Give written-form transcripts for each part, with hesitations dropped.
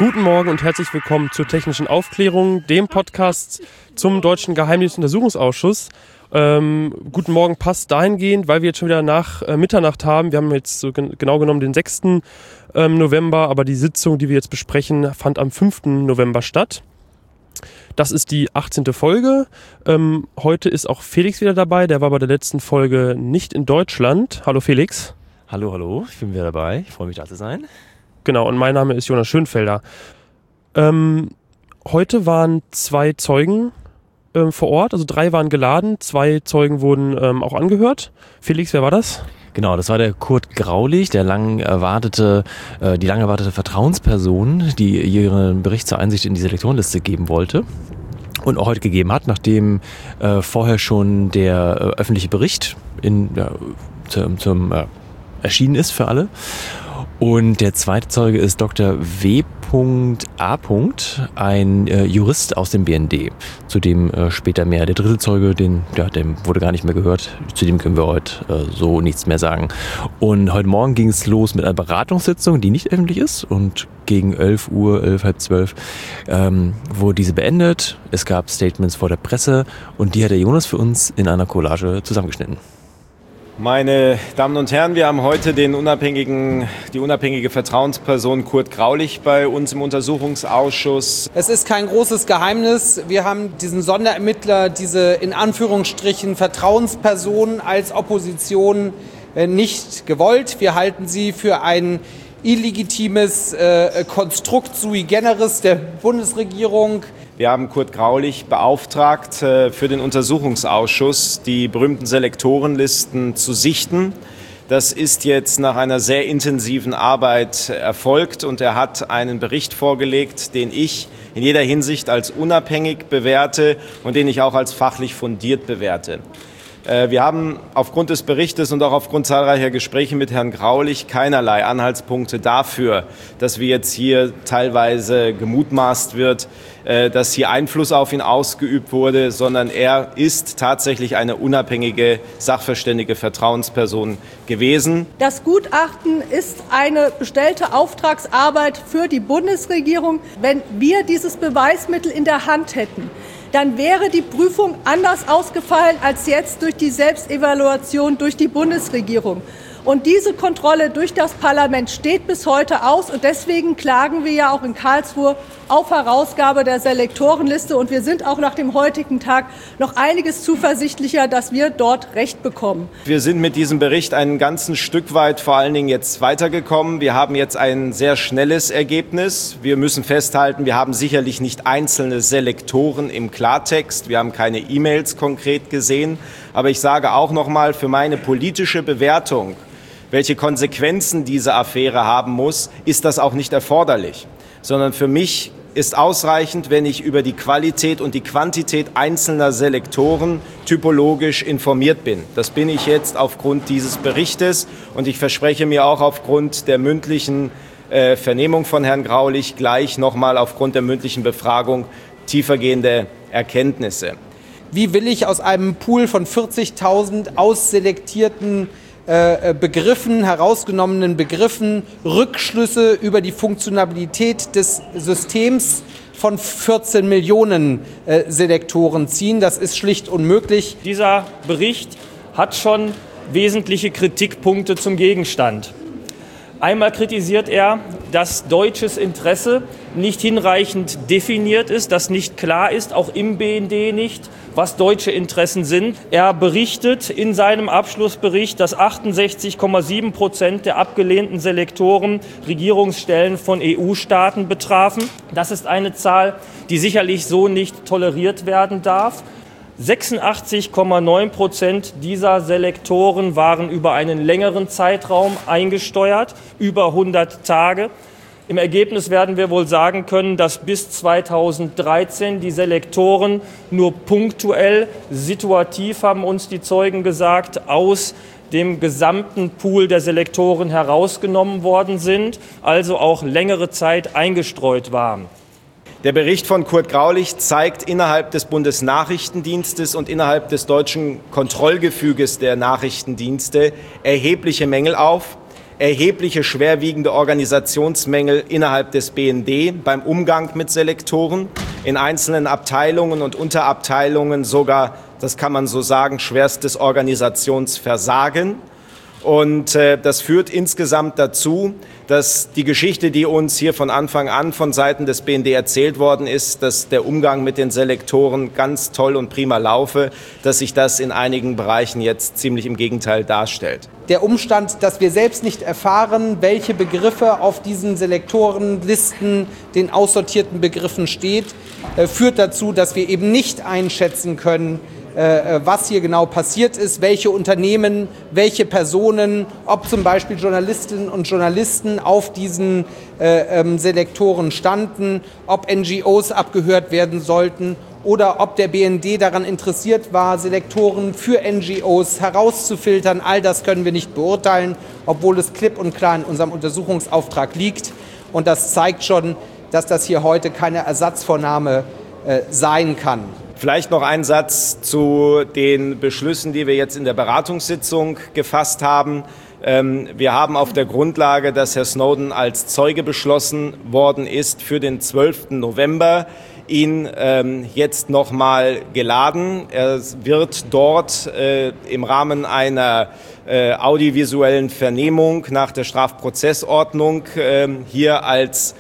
Guten Morgen und herzlich willkommen zur Technischen Aufklärung, dem Podcast zum Deutschen Geheimdienstuntersuchungsausschuss. Guten Morgen passt dahingehend, weil wir jetzt schon wieder nach Mitternacht haben. Wir haben jetzt so genau genommen den 6. November, aber die Sitzung, die wir jetzt besprechen, fand am 5. November statt. Das ist die 18. Folge. Heute ist auch Felix wieder dabei. Der war bei der letzten Folge nicht in Deutschland. Hallo Felix. Hallo, ich bin wieder dabei. Ich freue mich, da zu sein. Genau, und mein Name ist Jonas Schönfelder. Heute waren 2 Zeugen vor Ort, also 3 waren geladen, 2 Zeugen wurden auch angehört. Felix, wer war das? Genau, das war der Kurt Graulich, die lang erwartete Vertrauensperson, die ihren Bericht zur Einsicht in die Selektorenliste geben wollte und auch heute gegeben hat, nachdem vorher schon der öffentliche Bericht erschienen ist für alle. Und der zweite Zeuge ist Dr. W.A., ein Jurist aus dem BND. Zu dem später mehr. Der dritte Zeuge, dem wurde gar nicht mehr gehört. Zu dem können wir heute so nichts mehr sagen. Und heute Morgen ging es los mit einer Beratungssitzung, die nicht öffentlich ist. Und gegen 11 Uhr, halb 12, wurde diese beendet. Es gab Statements vor der Presse und die hat der Jonas für uns in einer Collage zusammengeschnitten. Meine Damen und Herren, wir haben heute die unabhängige Vertrauensperson Kurt Graulich bei uns im Untersuchungsausschuss. Es ist kein großes Geheimnis. Wir haben diesen Sonderermittler, diese in Anführungsstrichen Vertrauensperson als Opposition nicht gewollt. Wir halten sie für ein illegitimes Konstrukt sui generis der Bundesregierung. Wir haben Kurt Graulich beauftragt, für den Untersuchungsausschuss die berühmten Selektorenlisten zu sichten. Das ist jetzt nach einer sehr intensiven Arbeit erfolgt und er hat einen Bericht vorgelegt, den ich in jeder Hinsicht als unabhängig bewerte und den ich auch als fachlich fundiert bewerte. Wir haben aufgrund des Berichtes und auch aufgrund zahlreicher Gespräche mit Herrn Graulich keinerlei Anhaltspunkte dafür, dass wir jetzt hier teilweise gemutmaßt wird, dass hier Einfluss auf ihn ausgeübt wurde, sondern er ist tatsächlich eine unabhängige, sachverständige Vertrauensperson gewesen. Das Gutachten ist eine bestellte Auftragsarbeit für die Bundesregierung. Wenn wir dieses Beweismittel in der Hand hätten, dann wäre die Prüfung anders ausgefallen als jetzt durch die Selbstevaluation durch die Bundesregierung. Und diese Kontrolle durch das Parlament steht bis heute aus. Und deswegen klagen wir ja auch in Karlsruhe auf Herausgabe der Selektorenliste. Und wir sind auch nach dem heutigen Tag noch einiges zuversichtlicher, dass wir dort Recht bekommen. Wir sind mit diesem Bericht ein ganzes Stück weit vor allen Dingen jetzt weitergekommen. Wir haben jetzt ein sehr schnelles Ergebnis. Wir müssen festhalten, wir haben sicherlich nicht einzelne Selektoren im Klartext. Wir haben keine E-Mails konkret gesehen. Aber ich sage auch noch mal, für meine politische Bewertung, welche Konsequenzen diese Affäre haben muss, ist das auch nicht erforderlich. Sondern für mich ist ausreichend, wenn ich über die Qualität und die Quantität einzelner Selektoren typologisch informiert bin. Das bin ich jetzt aufgrund dieses Berichtes und ich verspreche mir auch aufgrund der mündlichen Vernehmung von Herrn Graulich gleich nochmal aufgrund der mündlichen Befragung tiefergehende Erkenntnisse. Wie will ich aus einem Pool von 40.000 ausselektierten Begriffen, herausgenommenen Begriffen, Rückschlüsse über die Funktionalität des Systems von 14 Millionen Selektoren ziehen? Das ist schlicht unmöglich. Dieser Bericht hat schon wesentliche Kritikpunkte zum Gegenstand. Einmal kritisiert er, dass deutsches Interesse nicht hinreichend definiert ist, dass nicht klar ist, auch im BND nicht, was deutsche Interessen sind. Er berichtet in seinem Abschlussbericht, dass 68,7% der abgelehnten Selektoren Regierungsstellen von EU-Staaten betrafen. Das ist eine Zahl, die sicherlich so nicht toleriert werden darf. 86,9% dieser Selektoren waren über einen längeren Zeitraum eingesteuert, über 100 Tage. Im Ergebnis werden wir wohl sagen können, dass bis 2013 die Selektoren nur punktuell, situativ, haben uns die Zeugen gesagt, aus dem gesamten Pool der Selektoren herausgenommen worden sind, also auch längere Zeit eingestreut waren. Der Bericht von Kurt Graulich zeigt innerhalb des Bundesnachrichtendienstes und innerhalb des deutschen Kontrollgefüges der Nachrichtendienste erhebliche Mängel auf. erhebliche, schwerwiegende Organisationsmängel innerhalb des BND beim Umgang mit Selektoren. In einzelnen Abteilungen und Unterabteilungen sogar, das kann man so sagen, schwerstes Organisationsversagen. Und das führt insgesamt dazu, dass die Geschichte, die uns hier von Anfang an von Seiten des BND erzählt worden ist, dass der Umgang mit den Selektoren ganz toll und prima laufe, dass sich das in einigen Bereichen jetzt ziemlich im Gegenteil darstellt. Der Umstand, dass wir selbst nicht erfahren, welche Begriffe auf diesen Selektorenlisten, den aussortierten Begriffen steht, führt dazu, dass wir eben nicht einschätzen können, was hier genau passiert ist, welche Unternehmen, welche Personen, ob zum Beispiel Journalistinnen und Journalisten auf diesen Selektoren standen, ob NGOs abgehört werden sollten oder ob der BND daran interessiert war, Selektoren für NGOs herauszufiltern. All das können wir nicht beurteilen, obwohl es klipp und klar in unserem Untersuchungsauftrag liegt. Und das zeigt schon, dass das hier heute keine Ersatzvornahme sein kann. Vielleicht noch ein Satz zu den Beschlüssen, die wir jetzt in der Beratungssitzung gefasst haben. Wir haben auf der Grundlage, dass Herr Snowden als Zeuge beschlossen worden ist für den 12. November, ihn jetzt nochmal geladen. Er wird dort im Rahmen einer audiovisuellen Vernehmung nach der Strafprozessordnung hier als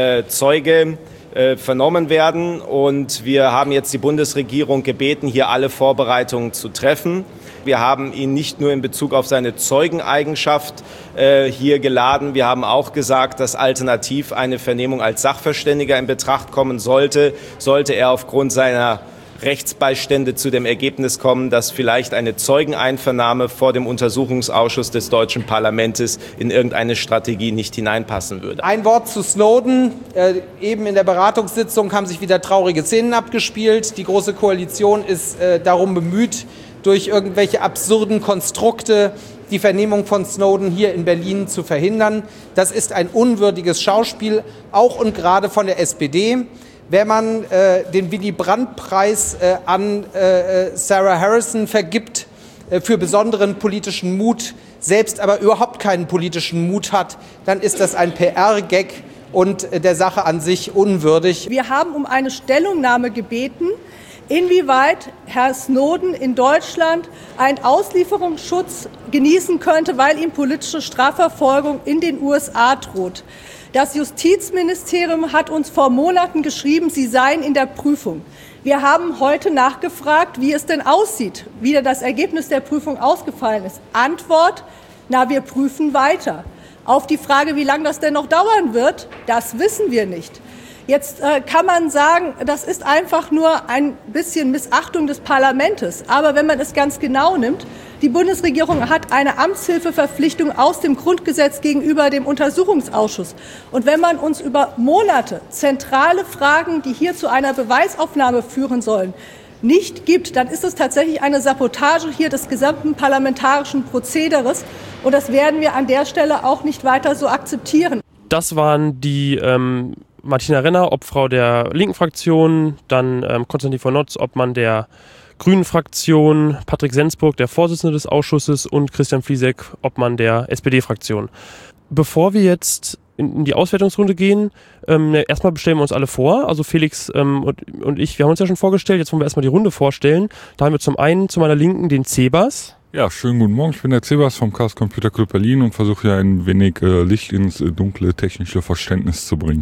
Zeuge vernommen werden. Und wir haben jetzt die Bundesregierung gebeten, hier alle Vorbereitungen zu treffen. Wir haben ihn nicht nur in Bezug auf seine Zeugeneigenschaft hier geladen, wir haben auch gesagt, dass alternativ eine Vernehmung als Sachverständiger in Betracht kommen sollte er aufgrund seiner Rechtsbeistände zu dem Ergebnis kommen, dass vielleicht eine Zeugeneinvernahme vor dem Untersuchungsausschuss des deutschen Parlaments in irgendeine Strategie nicht hineinpassen würde. Ein Wort zu Snowden. Eben in der Beratungssitzung haben sich wieder traurige Szenen abgespielt. Die Große Koalition ist darum bemüht, durch irgendwelche absurden Konstrukte die Vernehmung von Snowden hier in Berlin zu verhindern. Das ist ein unwürdiges Schauspiel, auch und gerade von der SPD. Wenn man den Willy-Brandt-Preis an Sarah Harrison vergibt für besonderen politischen Mut, selbst aber überhaupt keinen politischen Mut hat, dann ist das ein PR-Gag und der Sache an sich unwürdig. Wir haben um eine Stellungnahme gebeten, inwieweit Herr Snowden in Deutschland einen Auslieferungsschutz genießen könnte, weil ihm politische Strafverfolgung in den USA droht. Das Justizministerium hat uns vor Monaten geschrieben, sie seien in der Prüfung. Wir haben heute nachgefragt, wie es denn aussieht, wie das Ergebnis der Prüfung ausgefallen ist. Antwort, wir prüfen weiter. Auf die Frage, wie lange das denn noch dauern wird, das wissen wir nicht. Jetzt kann man sagen, das ist einfach nur ein bisschen Missachtung des Parlaments. Aber wenn man es ganz genau nimmt, die Bundesregierung hat eine Amtshilfeverpflichtung aus dem Grundgesetz gegenüber dem Untersuchungsausschuss. Und wenn man uns über Monate zentrale Fragen, die hier zu einer Beweisaufnahme führen sollen, nicht gibt, dann ist es tatsächlich eine Sabotage hier des gesamten parlamentarischen Prozederes. Und das werden wir an der Stelle auch nicht weiter so akzeptieren. Das waren die Martina Renner, Obfrau der linken Fraktion, dann Konstantin von Notz, Obmann der Grünen Fraktion, Patrick Sensburg, der Vorsitzende des Ausschusses und Christian Fliesek, Obmann der SPD-Fraktion. Bevor wir jetzt in die Auswertungsrunde gehen, erstmal stellen wir uns alle vor, also Felix und ich, wir haben uns ja schon vorgestellt, jetzt wollen wir erstmal die Runde vorstellen. Da haben wir zum einen zu meiner Linken den Cebas. Ja, schönen guten Morgen, ich bin der Cebas vom Chaos Computer Club Berlin und versuche hier ein wenig Licht ins dunkle technische Verständnis zu bringen.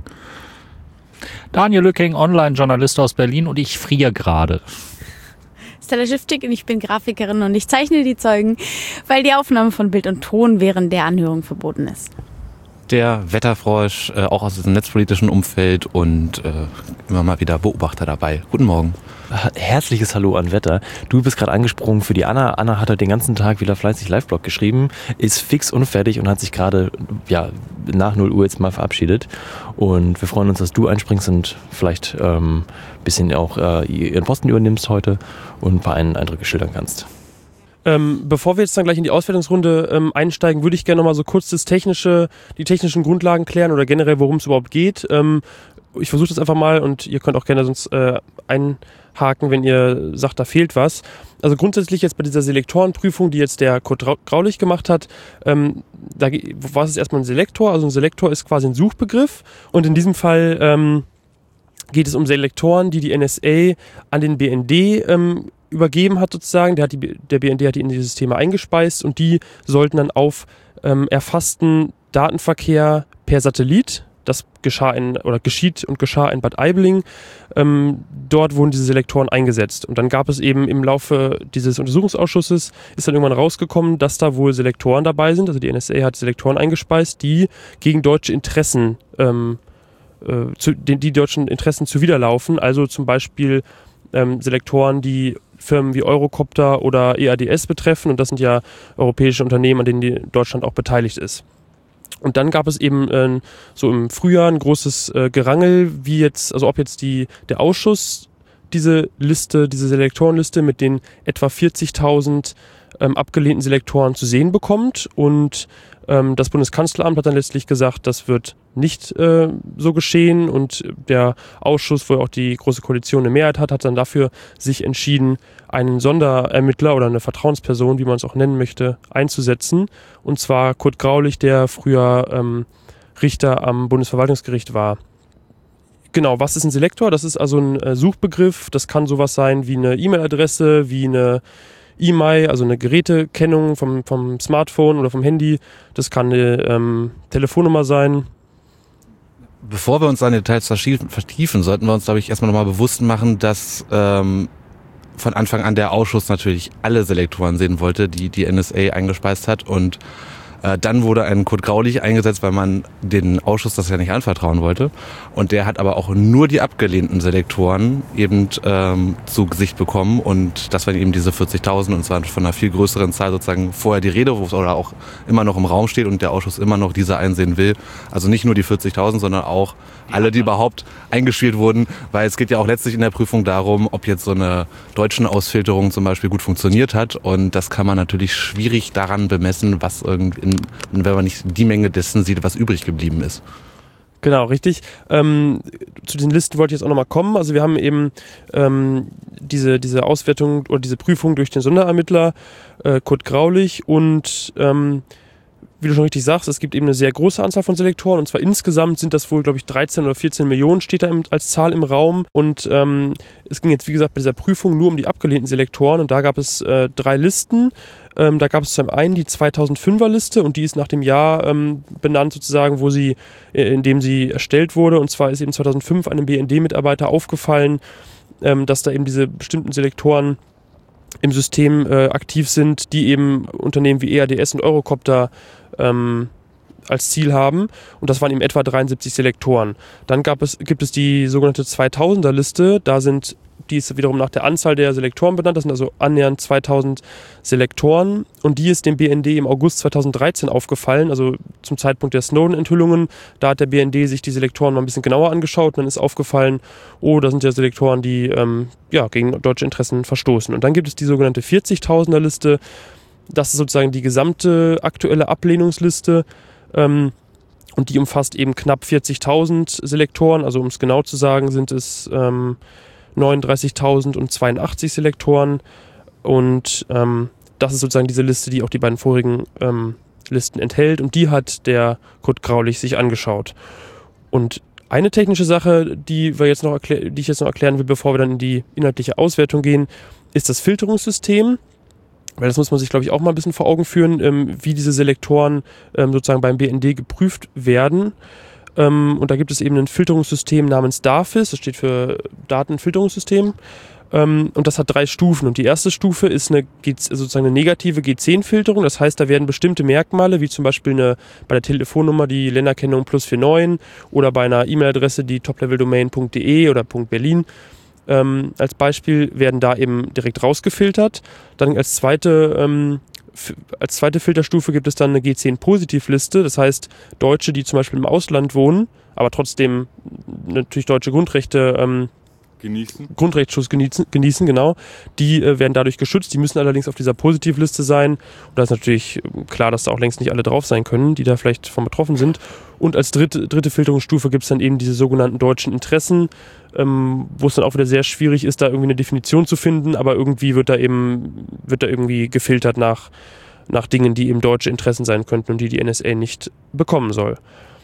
Daniel Lücking, Online-Journalist aus Berlin und ich friere gerade. Stella Schiftig und ich bin Grafikerin und ich zeichne die Zeugen, weil die Aufnahme von Bild und Ton während der Anhörung verboten ist. Der Wetterfrosch, auch aus diesem netzpolitischen Umfeld und immer mal wieder Beobachter dabei. Guten Morgen. Herzliches Hallo an Wetter. Du bist gerade angesprungen für die Anna. Anna hat heute den ganzen Tag wieder fleißig Live-Blog geschrieben, ist fix und fertig und hat sich gerade nach 0 Uhr jetzt mal verabschiedet. Und wir freuen uns, dass du einspringst und vielleicht ein bisschen auch ihren Posten übernimmst heute und ein paar Eindrücke schildern kannst. Bevor wir jetzt dann gleich in die Auswertungsrunde einsteigen, würde ich gerne nochmal so kurz die technischen Grundlagen klären oder generell, worum es überhaupt geht. Ich versuche das einfach mal und ihr könnt auch gerne sonst einhaken, wenn ihr sagt, da fehlt was. Also grundsätzlich jetzt bei dieser Selektorenprüfung, die jetzt der Kurt Graulich gemacht hat, da war es erstmal ein Selektor. Also ein Selektor ist quasi ein Suchbegriff und in diesem Fall geht es um Selektoren, die die NSA an den BND übergeben hat sozusagen. Der BND hat die in die Systeme eingespeist und die sollten dann auf erfassten Datenverkehr per Satellit, das geschah in Bad Aibling, dort wurden diese Selektoren eingesetzt. Und dann gab es eben im Laufe dieses Untersuchungsausschusses, ist dann irgendwann rausgekommen, dass da wohl Selektoren dabei sind. Also die NSA hat Selektoren eingespeist, die gegen deutsche Interessen die deutschen Interessen zuwiderlaufen. Also zum Beispiel Selektoren, die Firmen wie Eurocopter oder EADS betreffen. Und das sind ja europäische Unternehmen, an denen Deutschland auch beteiligt ist. Und dann gab es eben so im Frühjahr ein großes Gerangel, ob jetzt der Ausschuss diese Selektorenliste mit den etwa 40.000 abgelehnten Selektoren zu sehen bekommt. Und das Bundeskanzleramt hat dann letztlich gesagt, das wird nicht so geschehen. Und der Ausschuss, wo auch die Große Koalition eine Mehrheit hat dann dafür sich entschieden, einen Sonderermittler oder eine Vertrauensperson, wie man es auch nennen möchte, einzusetzen. Und zwar Kurt Graulich, der früher Richter am Bundesverwaltungsgericht war. Genau, was ist ein Selektor? Das ist also ein Suchbegriff. Das kann sowas sein wie eine E-Mail-Adresse, wie eine E-Mail, also eine Gerätekennung vom Smartphone oder vom Handy. Das kann eine Telefonnummer sein. Bevor wir uns an Details vertiefen, sollten wir uns, glaube ich, erstmal nochmal bewusst machen, dass von Anfang an der Ausschuss natürlich alle Selektoren sehen wollte, die die NSA eingespeist hat. Und dann wurde ein Kurt Graulich eingesetzt, weil man den Ausschuss das ja nicht anvertrauen wollte. Und der hat aber auch nur die abgelehnten Selektoren eben zu Gesicht bekommen. Und das waren eben diese 40.000 und zwar von einer viel größeren Zahl sozusagen vorher die Rede, wo es oder auch immer noch im Raum steht und der Ausschuss immer noch diese einsehen will. Also nicht nur die 40.000, sondern auch alle, die überhaupt eingespielt wurden. Weil es geht ja auch letztlich in der Prüfung darum, ob jetzt so eine deutsche Ausfilterung zum Beispiel gut funktioniert hat. Und das kann man natürlich schwierig daran bemessen, was irgendwie wenn man nicht die Menge dessen sieht, was übrig geblieben ist. Genau, richtig. Zu den Listen wollte ich jetzt auch nochmal kommen. Also wir haben eben diese Auswertung oder diese Prüfung durch den Sonderermittler Kurt Graulich und wie du schon richtig sagst, es gibt eben eine sehr große Anzahl von Selektoren und zwar insgesamt sind das wohl, glaube ich, 13 oder 14 Millionen steht da als Zahl im Raum und es ging jetzt, wie gesagt, bei dieser Prüfung nur um die abgelehnten Selektoren und da gab es 3 Listen. Da gab es zum einen die 2005er Liste und die ist nach dem Jahr benannt sozusagen, in dem sie erstellt wurde und zwar ist eben 2005 einem BND-Mitarbeiter aufgefallen, dass da eben diese bestimmten Selektoren im System aktiv sind, die eben Unternehmen wie EADS und Eurocopter als Ziel haben. Und das waren eben etwa 73 Selektoren. Dann gibt es die sogenannte 2000er Liste. Die ist wiederum nach der Anzahl der Selektoren benannt. Das sind also annähernd 2000 Selektoren. Und die ist dem BND im August 2013 aufgefallen, also zum Zeitpunkt der Snowden-Enthüllungen. Da hat der BND sich die Selektoren mal ein bisschen genauer angeschaut. Und dann ist aufgefallen, da sind ja Selektoren, die gegen deutsche Interessen verstoßen. Und dann gibt es die sogenannte 40.000er Liste. Das ist sozusagen die gesamte aktuelle Ablehnungsliste. Und die umfasst eben knapp 40.000 Selektoren. Also um es genau zu sagen, sind es 39.082 Selektoren und das ist sozusagen diese Liste, die auch die beiden vorigen Listen enthält und die hat der Kurt Graulich sich angeschaut. Und eine technische Sache, die ich jetzt noch erklären will, bevor wir dann in die inhaltliche Auswertung gehen, ist das Filterungssystem. Weil das muss man sich, glaube ich, auch mal ein bisschen vor Augen führen, wie diese Selektoren sozusagen beim BND geprüft werden. Und da gibt es eben ein Filterungssystem namens DAFIS, das steht für Datenfilterungssystem. Und das hat 3 Stufen. Und die erste Stufe ist sozusagen eine negative G10-Filterung. Das heißt, da werden bestimmte Merkmale, wie zum Beispiel bei der Telefonnummer die Länderkennung +49 oder bei einer E-Mail-Adresse die topleveldomain.de oder .berlin, als Beispiel werden da eben direkt rausgefiltert. Dann als zweite Filterstufe gibt es dann eine G10-Positivliste. Das heißt, Deutsche, die zum Beispiel im Ausland wohnen, aber trotzdem natürlich deutsche Grundrechte Grundrechtsschutz genießen, genau. Die werden dadurch geschützt, die müssen allerdings auf dieser Positivliste sein. Und da ist natürlich klar, dass da auch längst nicht alle drauf sein können, die da vielleicht von betroffen sind. Und als dritte Filterungsstufe gibt es dann eben diese sogenannten deutschen Interessen, wo es dann auch wieder sehr schwierig ist, da irgendwie eine Definition zu finden, aber irgendwie wird da irgendwie gefiltert nach Dingen, die eben deutsche Interessen sein könnten und die NSA nicht bekommen soll.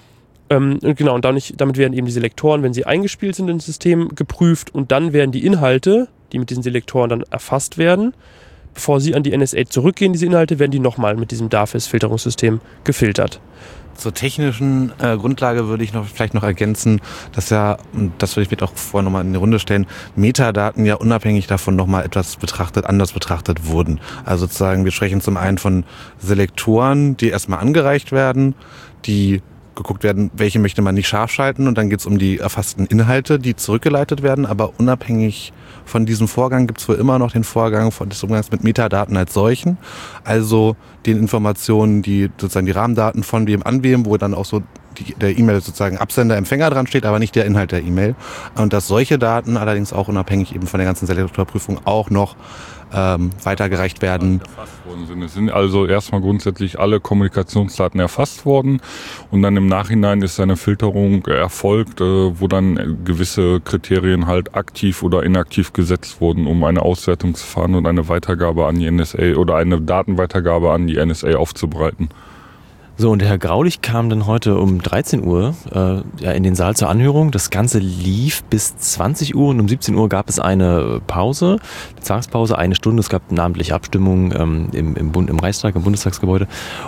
Und genau, und damit werden eben die Selektoren, wenn sie eingespielt sind ins System, geprüft und dann werden die Inhalte, die mit diesen Selektoren dann erfasst werden, bevor sie an die NSA zurückgehen, diese Inhalte, werden die nochmal mit diesem DAFIS-Filterungssystem gefiltert. Zur technischen Grundlage würde ich vielleicht noch ergänzen, dass ja, und das würde ich auch vorher nochmal in die Runde stellen, Metadaten ja unabhängig davon nochmal anders betrachtet wurden. Also sozusagen, wir sprechen zum einen von Selektoren, die erstmal angereicht werden, die geguckt werden, welche möchte man nicht scharf schalten und dann geht es um die erfassten Inhalte, die zurückgeleitet werden, aber unabhängig von diesem Vorgang gibt es wohl immer noch den Vorgang des Umgangs mit Metadaten als solchen, also den Informationen, die sozusagen die Rahmendaten von wem an wem, wo dann auch so der E-Mail sozusagen Absender, Empfänger dran steht, aber nicht der Inhalt der E-Mail. Und dass solche Daten allerdings auch unabhängig eben von der ganzen Selektorprüfung auch noch weitergereicht werden. Es sind also erstmal grundsätzlich alle Kommunikationsdaten erfasst worden und dann im Nachhinein ist eine Filterung erfolgt, wo dann gewisse Kriterien halt aktiv oder inaktiv gesetzt wurden, um eine Auswertungsverfahren und eine Weitergabe an die NSA oder eine Datenweitergabe an die NSA aufzubereiten. So, und der Herr Graulich kam dann heute um 13 Uhr in den Saal zur Anhörung. Das Ganze lief bis 20 Uhr und um 17 Uhr gab es eine Pause, eine Zwangspause, 1 Stunde. Es gab namentliche Abstimmungen im Reichstag, im Bundestagsgebäude.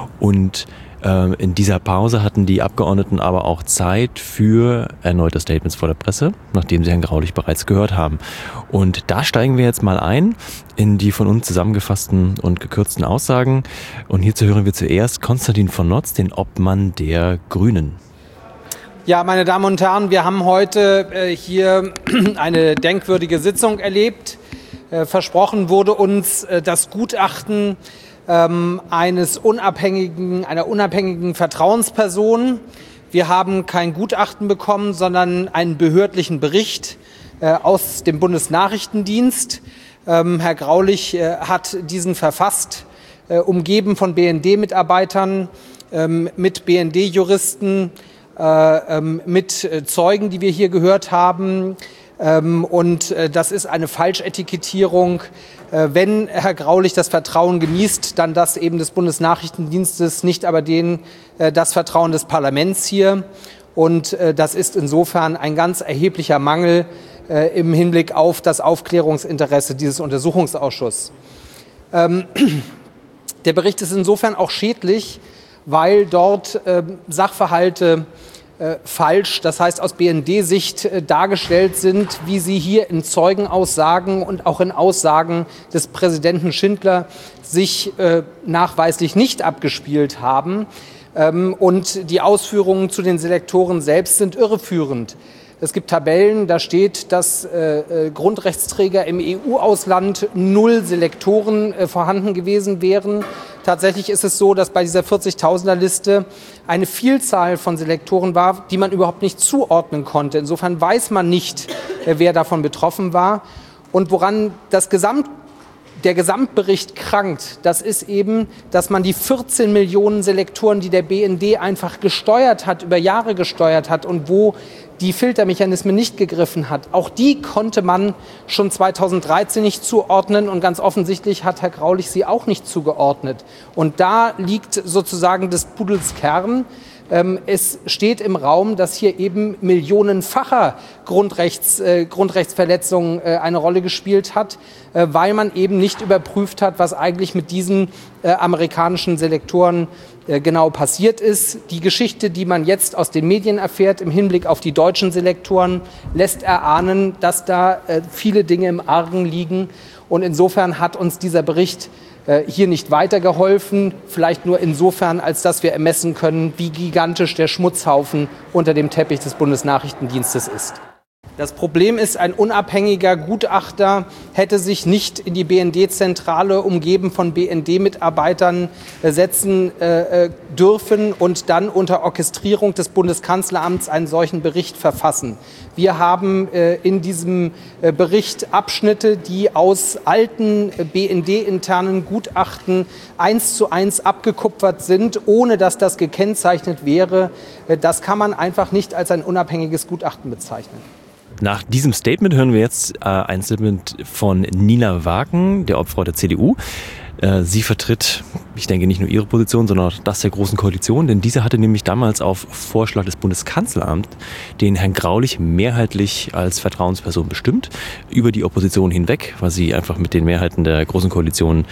Und in dieser Pause hatten die Abgeordneten aber auch Zeit für erneute Statements vor der Presse, nachdem sie Herrn Graulich bereits gehört haben. Und da steigen wir jetzt mal ein in die von uns zusammengefassten und gekürzten Aussagen. Und hierzu hören wir zuerst Konstantin von Notz, den Obmann der Grünen. Ja, meine Damen und Herren, wir haben heute hier eine denkwürdige Sitzung erlebt. Versprochen wurde uns das Gutachten einer unabhängigen Vertrauensperson. Wir haben kein Gutachten bekommen, sondern einen behördlichen Bericht aus dem Bundesnachrichtendienst. Herr Graulich hat diesen verfasst, umgeben von BND-Mitarbeitern, mit BND-Juristen, mit Zeugen, die wir hier gehört haben. Und das ist eine Falschetikettierung. Wenn Herr Graulich das Vertrauen genießt, dann das eben des Bundesnachrichtendienstes, nicht aber das Vertrauen des Parlaments hier. Und das ist insofern ein ganz erheblicher Mangel im Hinblick auf das Aufklärungsinteresse dieses Untersuchungsausschusses. Der Bericht ist insofern auch schädlich, weil dort Sachverhalte falsch, das heißt aus BND-Sicht dargestellt sind, wie sie hier in Zeugenaussagen und auch in Aussagen des Präsidenten Schindler sich nachweislich nicht abgespielt haben. Und die Ausführungen zu den Selektoren selbst sind irreführend. Es gibt Tabellen, da steht, dass Grundrechtsträger im EU-Ausland 0 Selektoren vorhanden gewesen wären. Tatsächlich ist es so, dass bei dieser 40.000er-Liste eine Vielzahl von Selektoren war, die man überhaupt nicht zuordnen konnte. Insofern weiß man nicht, wer davon betroffen war. Und woran der Gesamtbericht krankt, das ist eben, dass man die 14 Millionen Selektoren, die der BND einfach gesteuert hat, über Jahre gesteuert hat und wo die Filtermechanismen nicht gegriffen hat. Auch die konnte man schon 2013 nicht zuordnen und ganz offensichtlich hat Herr Graulich sie auch nicht zugeordnet. Und da liegt sozusagen des Pudels Kern. Es steht im Raum, dass hier eben millionenfacher Grundrechtsverletzungen eine Rolle gespielt hat, weil man eben nicht überprüft hat, was eigentlich mit diesen amerikanischen Selektoren genau passiert ist. Die Geschichte, die man jetzt aus den Medien erfährt im Hinblick auf die deutschen Selektoren, lässt erahnen, dass da viele Dinge im Argen liegen. Und insofern hat uns dieser Bericht hier nicht weitergeholfen, vielleicht nur insofern, als dass wir ermessen können, wie gigantisch der Schmutzhaufen unter dem Teppich des Bundesnachrichtendienstes ist. Das Problem ist, ein unabhängiger Gutachter hätte sich nicht in die BND-Zentrale umgeben von BND-Mitarbeitern setzen dürfen und dann unter Orchestrierung des Bundeskanzleramts einen solchen Bericht verfassen. Wir haben in diesem Bericht Abschnitte, die aus alten BND-internen Gutachten 1:1 abgekupfert sind, ohne dass das gekennzeichnet wäre. Das kann man einfach nicht als ein unabhängiges Gutachten bezeichnen. Nach diesem Statement hören wir jetzt ein Statement von Nina Wagen, der Obfrau der CDU. Sie vertritt, ich denke, nicht nur ihre Position, sondern auch das der Großen Koalition, denn diese hatte nämlich damals auf Vorschlag des Bundeskanzleramts den Herrn Graulich mehrheitlich als Vertrauensperson bestimmt, über die Opposition hinweg, weil sie einfach mit den Mehrheiten der Großen Koalition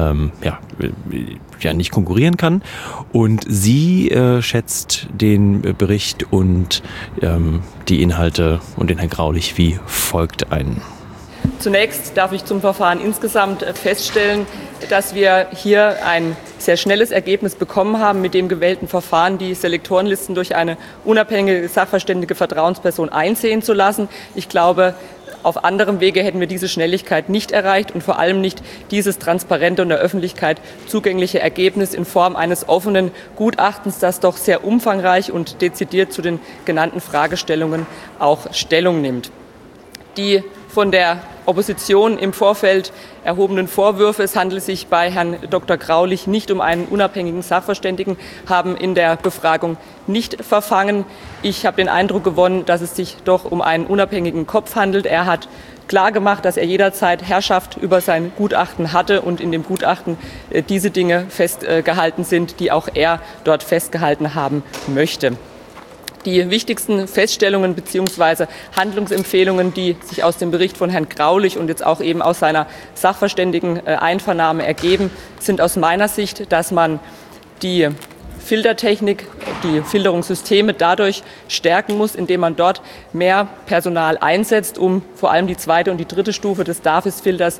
nicht konkurrieren kann. Und sie schätzt den Bericht und die Inhalte und den Herrn Graulich wie folgt ein. Zunächst darf ich zum Verfahren insgesamt feststellen, dass wir hier ein sehr schnelles Ergebnis bekommen haben mit dem gewählten Verfahren, die Selektorenlisten durch eine unabhängige sachverständige Vertrauensperson einsehen zu lassen. Ich glaube, auf anderem Wege hätten wir diese Schnelligkeit nicht erreicht und vor allem nicht dieses transparente und der Öffentlichkeit zugängliche Ergebnis in Form eines offenen Gutachtens, das doch sehr umfangreich und dezidiert zu den genannten Fragestellungen auch Stellung nimmt. Die von der Opposition im Vorfeld erhobenen Vorwürfe, es handelt sich bei Herrn Dr. Graulich nicht um einen unabhängigen Sachverständigen, haben in der Befragung nicht verfangen. Ich habe den Eindruck gewonnen, dass es sich doch um einen unabhängigen Kopf handelt. Er hat klargemacht, dass er jederzeit Herrschaft über sein Gutachten hatte und in dem Gutachten diese Dinge festgehalten sind, die auch er dort festgehalten haben möchte. Die wichtigsten Feststellungen bzw. Handlungsempfehlungen, die sich aus dem Bericht von Herrn Graulich und jetzt auch eben aus seiner Sachverständigen-Einvernahme ergeben, sind aus meiner Sicht, dass man die Filtertechnik, die Filterungssysteme dadurch stärken muss, indem man dort mehr Personal einsetzt, um vor allem die zweite und die dritte Stufe des DAFIS-Filters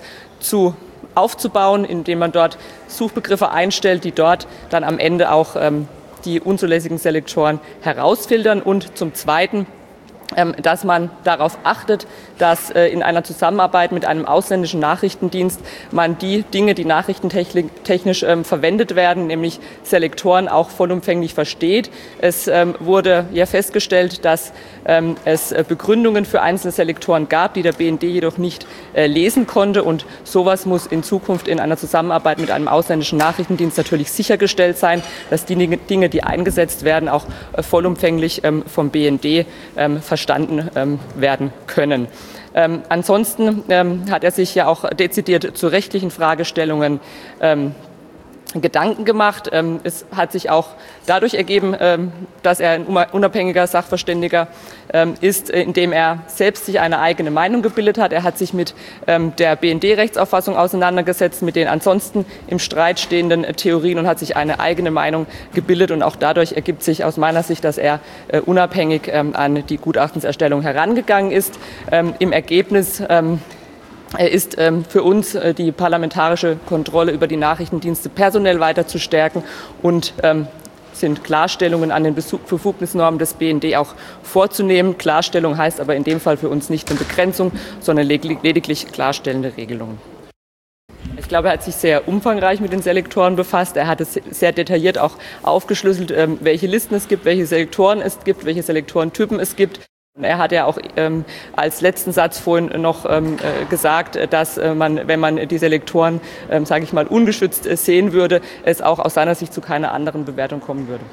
aufzubauen, indem man dort Suchbegriffe einstellt, die dort dann am Ende auch die unzulässigen Selektoren herausfiltern und zum Zweiten, dass man darauf achtet, dass in einer Zusammenarbeit mit einem ausländischen Nachrichtendienst man die Dinge, die nachrichtentechnisch verwendet werden, nämlich Selektoren, auch vollumfänglich versteht. Es wurde ja festgestellt, dass es Begründungen für einzelne Selektoren gab, die der BND jedoch nicht lesen konnte. Und sowas muss in Zukunft in einer Zusammenarbeit mit einem ausländischen Nachrichtendienst natürlich sichergestellt sein, dass die Dinge, die eingesetzt werden, auch vollumfänglich vom BND verstanden werden können. Ansonsten hat er sich ja auch dezidiert zu rechtlichen Fragestellungen Gedanken gemacht. Es hat sich auch dadurch ergeben, dass er ein unabhängiger Sachverständiger ist, indem er selbst sich eine eigene Meinung gebildet hat. Er hat sich mit der BND-Rechtsauffassung auseinandergesetzt, mit den ansonsten im Streit stehenden Theorien und hat sich eine eigene Meinung gebildet. Und auch dadurch ergibt sich aus meiner Sicht, dass er unabhängig an die Gutachtenserstellung herangegangen ist. Im Ergebnis ist für uns die parlamentarische Kontrolle über die Nachrichtendienste personell weiter zu stärken und sind Klarstellungen an den Befugnisnormen des BND auch vorzunehmen. Klarstellung heißt aber in dem Fall für uns nicht eine Begrenzung, sondern lediglich klarstellende Regelungen. Ich glaube, er hat sich sehr umfangreich mit den Selektoren befasst. Er hat es sehr detailliert auch aufgeschlüsselt, welche Listen es gibt, welche Selektoren es gibt, welche Selektorentypen es gibt. Er hat ja auch als letzten Satz vorhin noch gesagt, dass man, wenn man die Selektoren, sage ich mal, ungeschützt sehen würde, es auch aus seiner Sicht zu keiner anderen Bewertung kommen würde.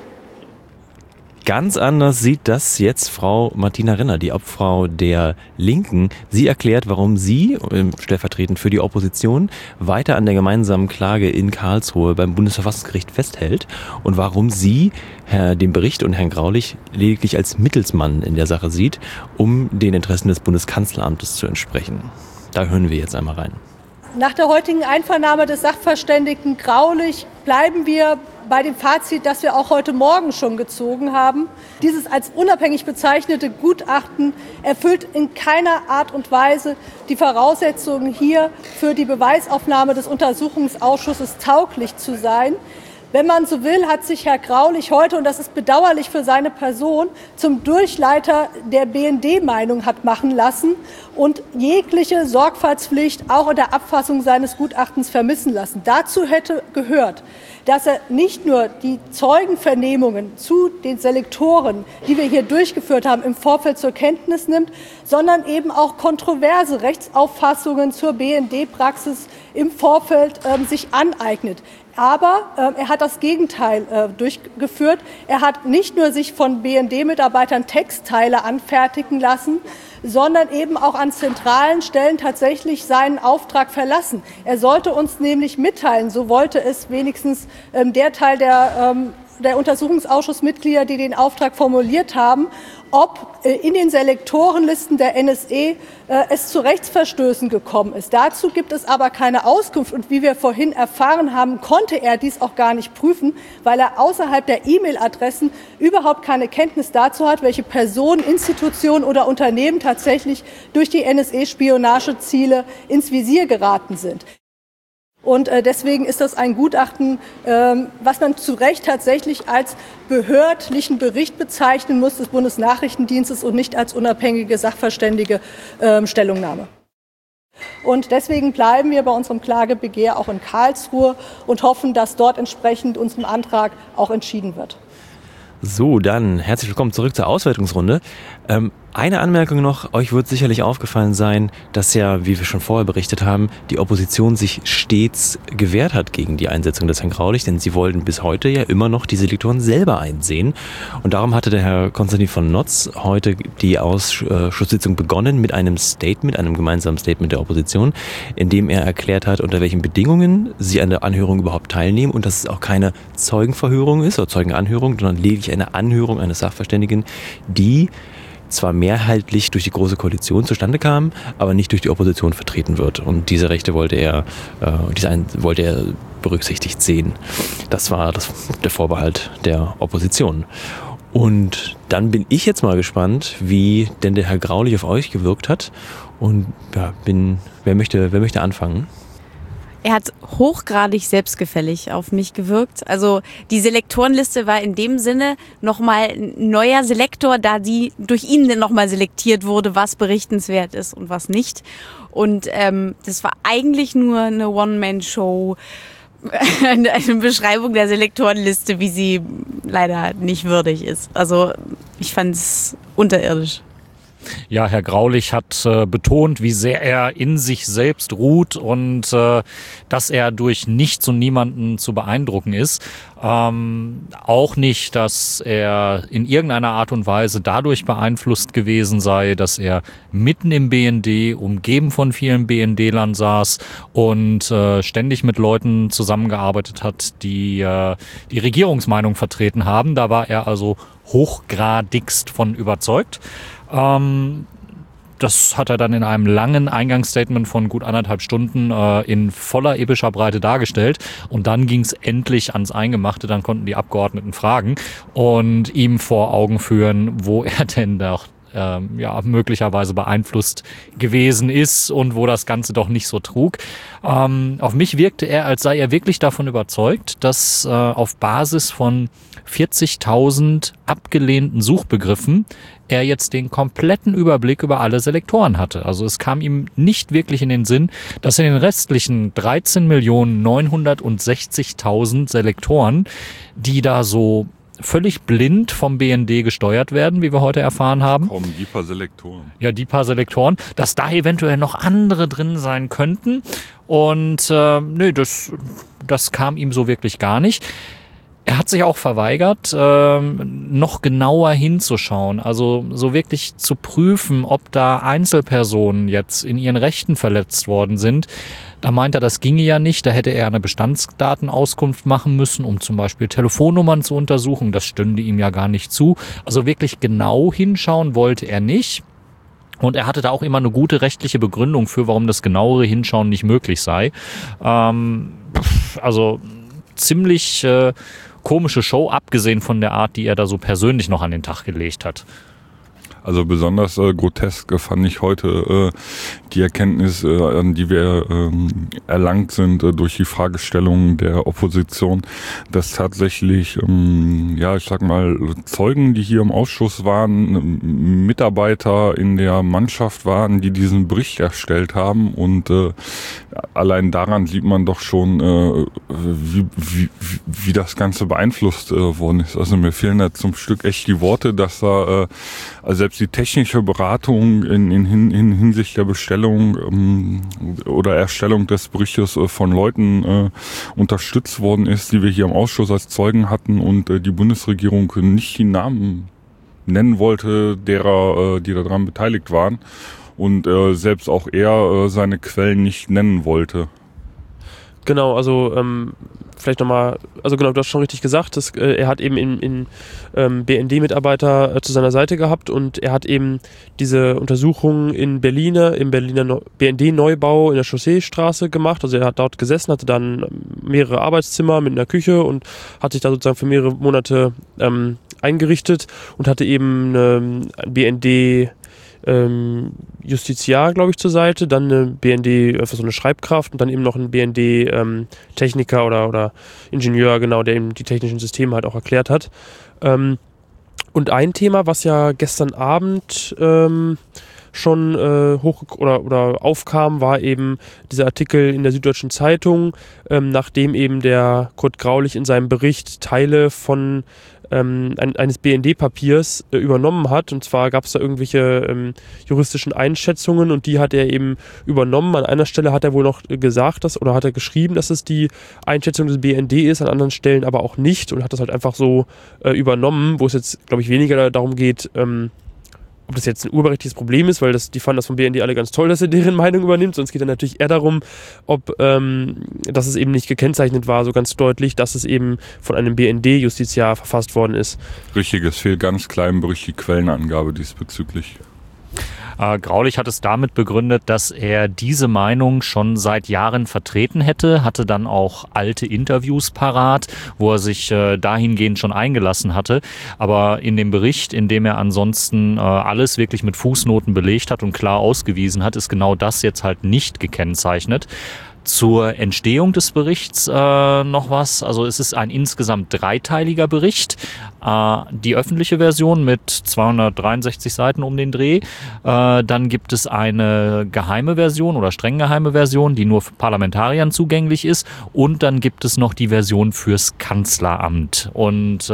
Ganz anders sieht das jetzt Frau Martina Renner, die Obfrau der Linken. Sie erklärt, warum sie, stellvertretend für die Opposition, weiter an der gemeinsamen Klage in Karlsruhe beim Bundesverfassungsgericht festhält und warum sie den Bericht und Herrn Graulich lediglich als Mittelsmann in der Sache sieht, um den Interessen des Bundeskanzleramtes zu entsprechen. Da hören wir jetzt einmal rein. Nach der heutigen Einvernahme des Sachverständigen Graulich bleiben wir bei dem Fazit, das wir auch heute Morgen schon gezogen haben. Dieses als unabhängig bezeichnete Gutachten erfüllt in keiner Art und Weise die Voraussetzungen, hier für die Beweisaufnahme des Untersuchungsausschusses tauglich zu sein. Wenn man so will, hat sich Herr Graulich heute, und das ist bedauerlich für seine Person, zum Durchleiter der BND-Meinung hat machen lassen und jegliche Sorgfaltspflicht auch in der Abfassung seines Gutachtens vermissen lassen. Dazu hätte gehört, dass er nicht nur die Zeugenvernehmungen zu den Selektoren, die wir hier durchgeführt haben, im Vorfeld zur Kenntnis nimmt, sondern eben auch kontroverse Rechtsauffassungen zur BND-Praxis im Vorfeld sich aneignet. Aber er hat das Gegenteil durchgeführt. Er hat nicht nur sich von BND-Mitarbeitern Textteile anfertigen lassen, sondern eben auch an zentralen Stellen tatsächlich seinen Auftrag verlassen. Er sollte uns nämlich mitteilen, so wollte es wenigstens der Teil der Untersuchungsausschussmitglieder, die den Auftrag formuliert haben, ob in den Selektorenlisten der NSE es zu Rechtsverstößen gekommen ist. Dazu gibt es aber keine Auskunft. Und wie wir vorhin erfahren haben, konnte er dies auch gar nicht prüfen, weil er außerhalb der E-Mail-Adressen überhaupt keine Kenntnis dazu hat, welche Personen, Institutionen oder Unternehmen tatsächlich durch die NSE-Spionageziele ins Visier geraten sind. Und deswegen ist das ein Gutachten, was man zu Recht tatsächlich als behördlichen Bericht bezeichnen muss des Bundesnachrichtendienstes und nicht als unabhängige sachverständige Stellungnahme. Und deswegen bleiben wir bei unserem Klagebegehr auch in Karlsruhe und hoffen, dass dort entsprechend unserem Antrag auch entschieden wird. So, dann herzlich willkommen zurück zur Auswertungsrunde. Eine Anmerkung noch, euch wird sicherlich aufgefallen sein, dass ja, wie wir schon vorher berichtet haben, die Opposition sich stets gewehrt hat gegen die Einsetzung des Herrn Graulich, denn sie wollten bis heute ja immer noch die Selektoren selber einsehen. Und darum hatte der Herr Konstantin von Notz heute die Ausschusssitzung begonnen mit einem Statement, einem gemeinsamen Statement der Opposition, in dem er erklärt hat, unter welchen Bedingungen sie an der Anhörung überhaupt teilnehmen und dass es auch keine Zeugenverhörung ist oder Zeugenanhörung, sondern lediglich eine Anhörung eines Sachverständigen, die zwar mehrheitlich durch die Große Koalition zustande kam, aber nicht durch die Opposition vertreten wird. Und diese Rechte wollte er berücksichtigt sehen. Das war der Vorbehalt der Opposition. Und dann bin ich jetzt mal gespannt, wie denn der Herr Graulich auf euch gewirkt hat. Und ja, wer möchte anfangen? Er hat hochgradig selbstgefällig auf mich gewirkt. Also die Selektorenliste war in dem Sinne nochmal ein neuer Selektor, da die durch ihn nochmal selektiert wurde, was berichtenswert ist und was nicht. Und das war eigentlich nur eine One-Man-Show, eine Beschreibung der Selektorenliste, wie sie leider nicht würdig ist. Also ich fand es unterirdisch. Ja, Herr Graulich hat betont, wie sehr er in sich selbst ruht und dass er durch nichts und niemanden zu beeindrucken ist. Auch nicht, dass er in irgendeiner Art und Weise dadurch beeinflusst gewesen sei, dass er mitten im BND, umgeben von vielen BND-Lern saß und ständig mit Leuten zusammengearbeitet hat, die die Regierungsmeinung vertreten haben. Da war er also hochgradigst von überzeugt. Das hat er dann in einem langen Eingangsstatement von gut 1,5 Stunden in voller epischer Breite dargestellt. Und dann ging es endlich ans Eingemachte. Dann konnten die Abgeordneten fragen und ihm vor Augen führen, wo er denn doch möglicherweise beeinflusst gewesen ist und wo das Ganze doch nicht so trug. Auf mich wirkte er, als sei er wirklich davon überzeugt, dass auf Basis von 40.000 abgelehnten Suchbegriffen er jetzt den kompletten Überblick über alle Selektoren hatte. Also es kam ihm nicht wirklich in den Sinn, dass in den restlichen 13.960.000 Selektoren, die da so völlig blind vom BND gesteuert werden, wie wir heute erfahren haben. Kaum die paar Selektoren. Ja, die paar Selektoren, dass da eventuell noch andere drin sein könnten. Und das kam ihm so wirklich gar nicht. Er hat sich auch verweigert, noch genauer hinzuschauen, also so wirklich zu prüfen, ob da Einzelpersonen jetzt in ihren Rechten verletzt worden sind. Da meint er, das ginge ja nicht, da hätte er eine Bestandsdatenauskunft machen müssen, um zum Beispiel Telefonnummern zu untersuchen. Das stünde ihm ja gar nicht zu. Also wirklich genau hinschauen wollte er nicht. Und er hatte da auch immer eine gute rechtliche Begründung für, warum das genauere Hinschauen nicht möglich sei. Also ziemlich komische Show, abgesehen von der Art, die er da so persönlich noch an den Tag gelegt hat. Also besonders grotesk fand ich heute die Erkenntnis, an die wir erlangt sind durch die Fragestellungen der Opposition, dass tatsächlich, ich sag mal, Zeugen, die hier im Ausschuss waren, Mitarbeiter in der Mannschaft waren, die diesen Bericht erstellt haben, und allein daran sieht man doch schon, wie das Ganze beeinflusst worden ist. Also mir fehlen da zum Stück echt die Worte, dass da selbst die technische Beratung in Hinsicht der Bestellung oder Erstellung des Berichtes von Leuten unterstützt worden ist, die wir hier im Ausschuss als Zeugen hatten, und die Bundesregierung nicht die Namen nennen wollte, derer, die daran beteiligt waren, und selbst auch er seine Quellen nicht nennen wollte. Genau, also vielleicht nochmal, also genau, du hast schon richtig gesagt, dass, er hat eben in BND-Mitarbeiter zu seiner Seite gehabt, und er hat eben diese Untersuchung im Berliner BND-Neubau in der Chausseestraße gemacht. Also er hat dort gesessen, hatte dann mehrere Arbeitszimmer mit einer Küche und hat sich da sozusagen für mehrere Monate eingerichtet und hatte eben ein BND Justiziar, glaube ich, zur Seite, dann eine BND, so eine Schreibkraft, und dann eben noch ein BND Techniker oder Ingenieur, genau, der eben die technischen Systeme halt auch erklärt hat. Und ein Thema, was ja gestern Abend schon oder aufkam, war eben dieser Artikel in der Süddeutschen Zeitung, nachdem eben der Kurt Graulich in seinem Bericht Teile von eines BND-Papiers übernommen hat. Und zwar gab es da irgendwelche juristischen Einschätzungen, und die hat er eben übernommen. An einer Stelle hat er wohl noch gesagt, hat er geschrieben, dass es die Einschätzung des BND ist, an anderen Stellen aber auch nicht, und hat das halt einfach so übernommen, wo es jetzt, glaube ich, weniger darum geht, ob das jetzt ein urberechtigtes Problem ist, weil die fanden das vom BND alle ganz toll, dass er deren Meinung übernimmt. Sonst geht es natürlich eher darum, dass es eben nicht gekennzeichnet war, so ganz deutlich, dass es eben von einem BND-Justiziar verfasst worden ist. Richtig, es fehlt ganz klar im Bericht die Quellenangabe diesbezüglich. Graulich hat es damit begründet, dass er diese Meinung schon seit Jahren vertreten hätte, hatte dann auch alte Interviews parat, wo er sich dahingehend schon eingelassen hatte. Aber in dem Bericht, in dem er ansonsten alles wirklich mit Fußnoten belegt hat und klar ausgewiesen hat, ist genau das jetzt halt nicht gekennzeichnet. Zur Entstehung des Berichts noch was. Also es ist ein insgesamt dreiteiliger Bericht. Die öffentliche Version mit 263 Seiten um den Dreh. Dann gibt es eine geheime Version oder streng geheime Version, die nur für Parlamentariern zugänglich ist. Und dann gibt es noch die Version fürs Kanzleramt. Und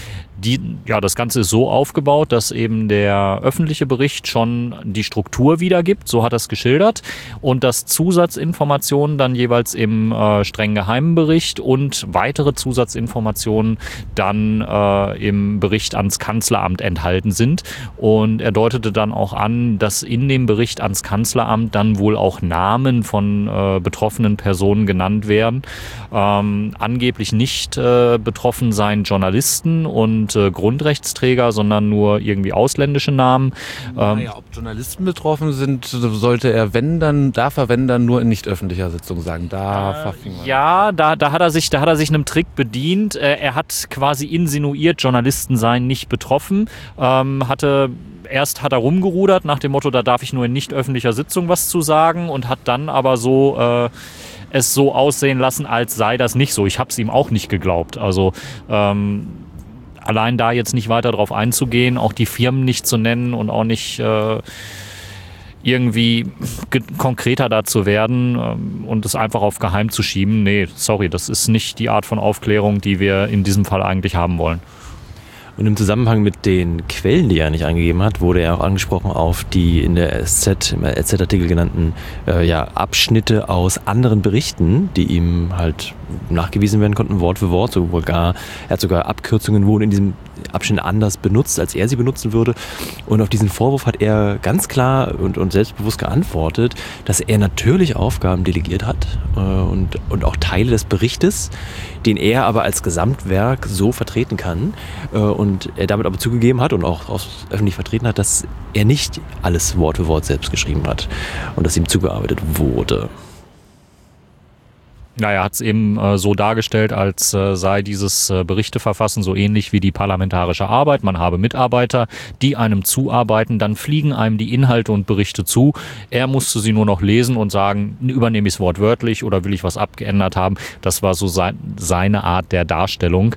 das Ganze ist so aufgebaut, dass eben der öffentliche Bericht schon die Struktur wiedergibt, so hat er es geschildert, und dass Zusatzinformationen dann jeweils im streng geheimen Bericht und weitere Zusatzinformationen dann im Bericht ans Kanzleramt enthalten sind. Und er deutete dann auch an, dass in dem Bericht ans Kanzleramt dann wohl auch Namen von betroffenen Personen genannt werden. Angeblich nicht betroffen seien Journalisten und Grundrechtsträger, sondern nur irgendwie ausländische Namen. Ob Journalisten betroffen sind, sollte er, darf er nur in nicht öffentlicher Sitzung sagen. Da hat er sich einem Trick bedient. Er hat quasi insinuiert, Journalisten seien nicht betroffen. Erst hat er rumgerudert nach dem Motto, da darf ich nur in nicht öffentlicher Sitzung was zu sagen, und hat dann aber es so aussehen lassen, als sei das nicht so. Ich habe es ihm auch nicht geglaubt. Also allein da jetzt nicht weiter drauf einzugehen, auch die Firmen nicht zu nennen und auch nicht irgendwie konkreter da zu werden und es einfach auf geheim zu schieben. Nee, sorry, das ist nicht die Art von Aufklärung, die wir in diesem Fall eigentlich haben wollen. Und im Zusammenhang mit den Quellen, die er nicht angegeben hat, wurde er auch angesprochen auf die im SZ-Artikel genannten Abschnitte aus anderen Berichten, die ihm halt nachgewiesen werden konnten, Wort für Wort. Er hat sogar Abkürzungen wurden in diesem Abschnitt anders benutzt, als er sie benutzen würde. Und auf diesen Vorwurf hat er ganz klar und selbstbewusst geantwortet, dass er natürlich Aufgaben delegiert hat und auch Teile des Berichtes, den er aber als Gesamtwerk so vertreten kann, und er damit aber zugegeben hat und auch öffentlich vertreten hat, dass er nicht alles Wort für Wort selbst geschrieben hat und dass ihm zugearbeitet wurde. Ja, er hat es eben so dargestellt, als sei dieses Berichteverfassen so ähnlich wie die parlamentarische Arbeit. Man habe Mitarbeiter, die einem zuarbeiten, dann fliegen einem die Inhalte und Berichte zu. Er musste sie nur noch lesen und sagen, übernehme ich es wortwörtlich oder will ich was abgeändert haben. Das war so seine Art der Darstellung.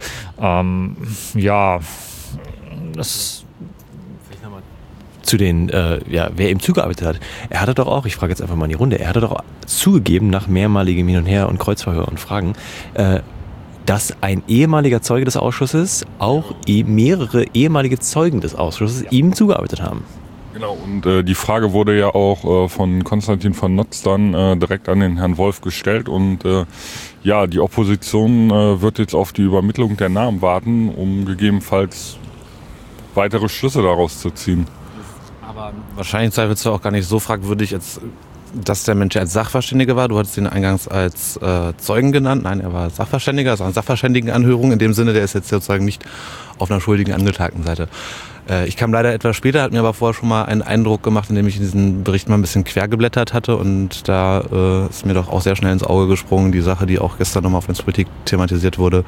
Zu den, wer ihm zugearbeitet hat. Er hatte doch auch, ich frage jetzt einfach mal in die Runde, er hatte doch zugegeben, nach mehrmaligem Hin und Her und Kreuzverhör und Fragen, dass ein ehemaliger Zeuge des Ausschusses auch mehrere ehemalige Zeugen des Ausschusses ihm zugearbeitet haben. Genau, und die Frage wurde ja auch von Konstantin von Notz dann direkt an den Herrn Wolf gestellt und die Opposition wird jetzt auf die Übermittlung der Namen warten, um gegebenenfalls weitere Schlüsse daraus zu ziehen. Aber wahrscheinlich zweifelsfrei auch gar nicht so fragwürdig, dass der Mensch als Sachverständiger war. Du hattest ihn eingangs als Zeugen genannt. Nein, er war Sachverständiger, also eine Sachverständigenanhörung. In dem Sinne, der ist jetzt sozusagen nicht auf einer schuldigen Angeklagten-Seite. Ich kam leider etwas später, hat mir aber vorher schon mal einen Eindruck gemacht, indem ich in diesen Bericht mal ein bisschen quer geblättert hatte. Und da ist mir doch auch sehr schnell ins Auge gesprungen, die Sache, die auch gestern nochmal auf Netzpolitik thematisiert wurde,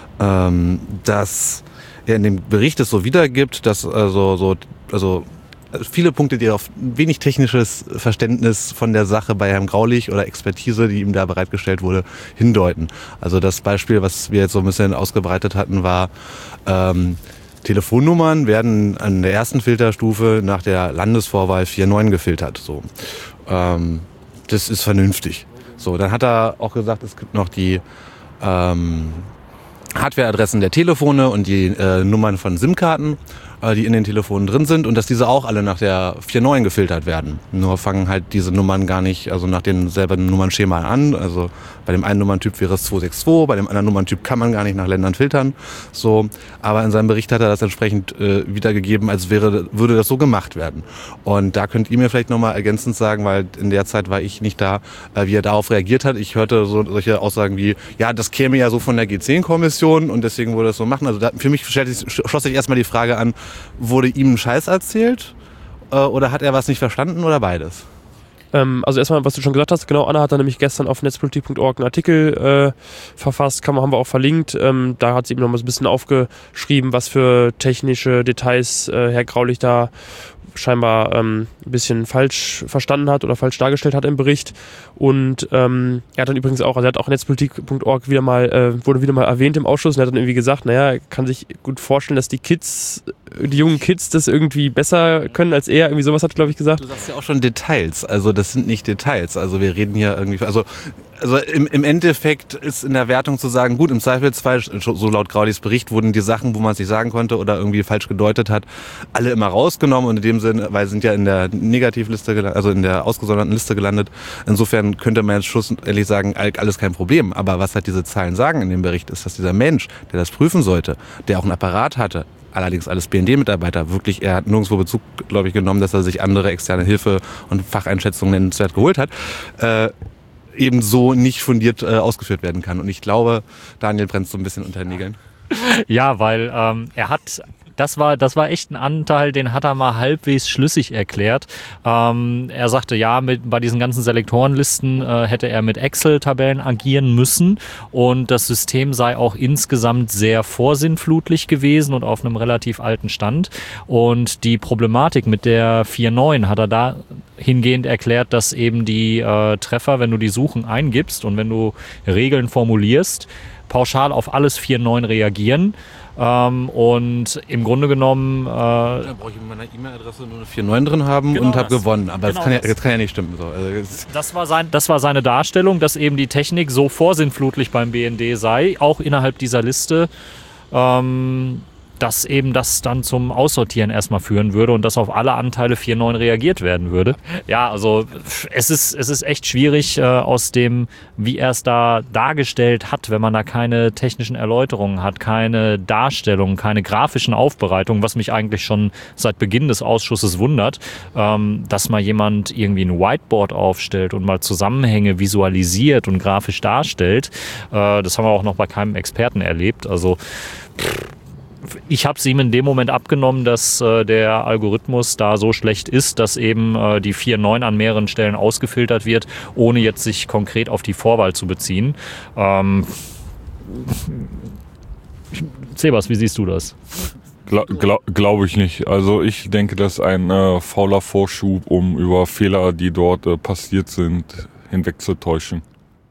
dass er in dem Bericht es so wiedergibt, dass viele Punkte, die auf wenig technisches Verständnis von der Sache bei Herrn Graulich oder Expertise, die ihm da bereitgestellt wurde, hindeuten. Also das Beispiel, was wir jetzt so ein bisschen ausgebreitet hatten, war, Telefonnummern werden an der ersten Filterstufe nach der Landesvorwahl 49 gefiltert. So. Das ist vernünftig. So, dann hat er auch gesagt, es gibt noch die Hardwareadressen der Telefone und die Nummern von SIM-Karten, die in den Telefonen drin sind und dass diese auch alle nach der 49 gefiltert werden. Nur fangen halt diese Nummern gar nicht, also nach demselben Nummernschema an. Also bei dem einen Nummerntyp wäre es 262, bei dem anderen Nummerntyp kann man gar nicht nach Ländern filtern. So, aber in seinem Bericht hat er das entsprechend wiedergegeben, als würde das so gemacht werden. Und da könnt ihr mir vielleicht nochmal ergänzend sagen, weil in der Zeit war ich nicht da, wie er darauf reagiert hat. Ich hörte so solche Aussagen wie, ja, das käme ja so von der G10-Kommission und deswegen würde es so machen. Also für mich schloss sich erstmal die Frage an, wurde ihm ein Scheiß erzählt oder hat er was nicht verstanden oder beides? Also erstmal, was du schon gesagt hast, genau, Anna hat da nämlich gestern auf netzpolitik.org einen Artikel verfasst, haben wir auch verlinkt. Da hat sie eben noch mal so ein bisschen aufgeschrieben, was für technische Details Herr Graulich da scheinbar ein bisschen falsch verstanden hat oder falsch dargestellt hat im Bericht. Und er hat dann übrigens auch, also er hat auch netzpolitik.org wurde wieder mal erwähnt im Ausschuss und er hat dann irgendwie gesagt, naja, er kann sich gut vorstellen, dass die jungen Kids das irgendwie besser können als er. Irgendwie sowas hat, glaube ich, gesagt. Du sagst ja auch schon Details, also das sind nicht Details. Also wir reden hier irgendwie, also im Endeffekt ist in der Wertung zu sagen, gut, im Zweifelsfall, so laut Graulichs Bericht, wurden die Sachen, wo man es nicht sagen konnte oder irgendwie falsch gedeutet hat, alle immer rausgenommen und in dem Sinne, weil sie sind ja in der Negativliste gelandet, also in der ausgesonderten Liste gelandet. Insofern könnte man jetzt schlussendlich sagen, alles kein Problem. Aber was halt diese Zahlen sagen in dem Bericht, ist, dass dieser Mensch, der das prüfen sollte, der auch einen Apparat hatte, allerdings alles BND-Mitarbeiter, wirklich, er hat nirgendwo Bezug, glaube ich, genommen, dass er sich andere externe Hilfe und Facheinschätzungen nennenswert geholt hat, ebenso nicht fundiert ausgeführt werden kann. Und ich glaube, Daniel brennt so ein bisschen unter den Nägeln. Ja, weil er hat... Das war echt ein Anteil, den hat er mal halbwegs schlüssig erklärt. Er sagte, ja, bei diesen ganzen Selektorenlisten hätte er mit Excel-Tabellen agieren müssen und das System sei auch insgesamt sehr vorsinnflutlich gewesen und auf einem relativ alten Stand. Und die Problematik mit der 4.9 hat er da hingehend erklärt, dass eben die Treffer, wenn du die Suchen eingibst und wenn du Regeln formulierst, pauschal auf alles 4.9 reagieren. Und im Grunde genommen... da brauche ich in meiner E-Mail-Adresse nur eine 4.9 drin haben und habe gewonnen. Aber genau, das kann ja nicht stimmen. So. Also das war seine Darstellung, dass eben die Technik so vorsinnflutlich beim BND sei, auch innerhalb dieser Liste, dass eben das dann zum Aussortieren erstmal führen würde und dass auf alle Anteile 4.9 reagiert werden würde. Ja, also es ist echt schwierig aus dem, wie er es da dargestellt hat, wenn man da keine technischen Erläuterungen hat, keine Darstellung, keine grafischen Aufbereitungen, was mich eigentlich schon seit Beginn des Ausschusses wundert, dass mal jemand irgendwie ein Whiteboard aufstellt und mal Zusammenhänge visualisiert und grafisch darstellt. Das haben wir auch noch bei keinem Experten erlebt. Also Ich habe es ihm in dem Moment abgenommen, dass der Algorithmus da so schlecht ist, dass eben die 4.9 an mehreren Stellen ausgefiltert wird, ohne jetzt sich konkret auf die Vorwahl zu beziehen. Sebas, wie siehst du das? Glaube ich nicht. Also ich denke, das ist ein fauler Vorschub, um über Fehler, die dort passiert sind, hinwegzutäuschen.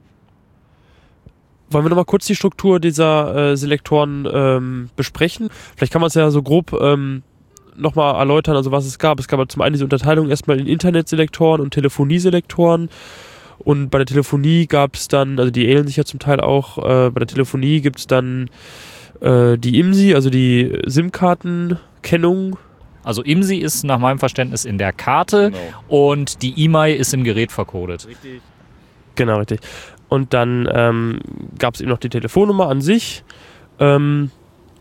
Wollen wir nochmal kurz die Struktur dieser Selektoren besprechen? Vielleicht kann man es ja so grob nochmal erläutern, also was es gab. Es gab zum einen diese Unterteilung erstmal in Internetselektoren und Telefonieselektoren. Und bei der Telefonie gab es dann, also die ähneln sich ja zum Teil auch, bei der Telefonie gibt es dann die IMSI, also die SIM-Kartenkennung. Also IMSI ist nach meinem Verständnis in der Karte, genau. Und die IMEI ist im Gerät verkodet. Richtig. Genau, richtig. Und dann gab es eben noch die Telefonnummer an sich. Und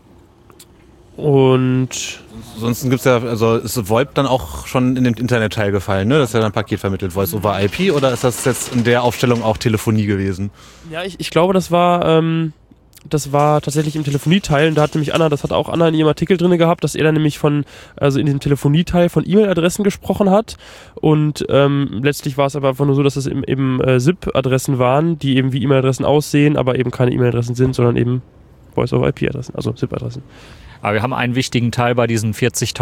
ansonsten gibt es ja, also ist VoIP dann auch schon in den Internetteil gefallen, ne? Das ist ja dann Paket vermittelt, Voice over IP, oder ist das jetzt in der Aufstellung auch Telefonie gewesen? Ja, ich glaube, das war tatsächlich im Telefonieteil. Und da hat nämlich das hat auch Anna in ihrem Artikel drin gehabt, dass er dann nämlich in diesem Telefonieteil von E-Mail-Adressen gesprochen hat. Und letztlich war es aber einfach nur so, dass es eben SIP-Adressen waren, die eben wie E-Mail-Adressen aussehen, aber eben keine E-Mail-Adressen sind, sondern eben Voice-over-IP-Adressen, also SIP-Adressen. Aber wir haben einen wichtigen Teil bei diesen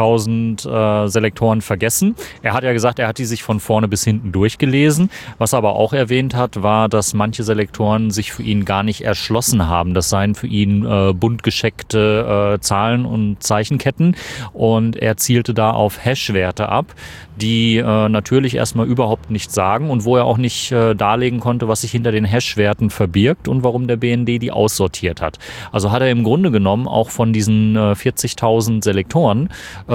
40.000 Selektoren vergessen. Er hat ja gesagt, er hat die sich von vorne bis hinten durchgelesen. Was er aber auch erwähnt hat, war, dass manche Selektoren sich für ihn gar nicht erschlossen haben. Das seien für ihn bunt gescheckte Zahlen und Zeichenketten. Und er zielte da auf Hash-Werte ab, die natürlich erstmal überhaupt nichts sagen und wo er auch nicht darlegen konnte, was sich hinter den Hash-Werten verbirgt und warum der BND die aussortiert hat. Also hat er im Grunde genommen auch von diesen 40.000 Selektoren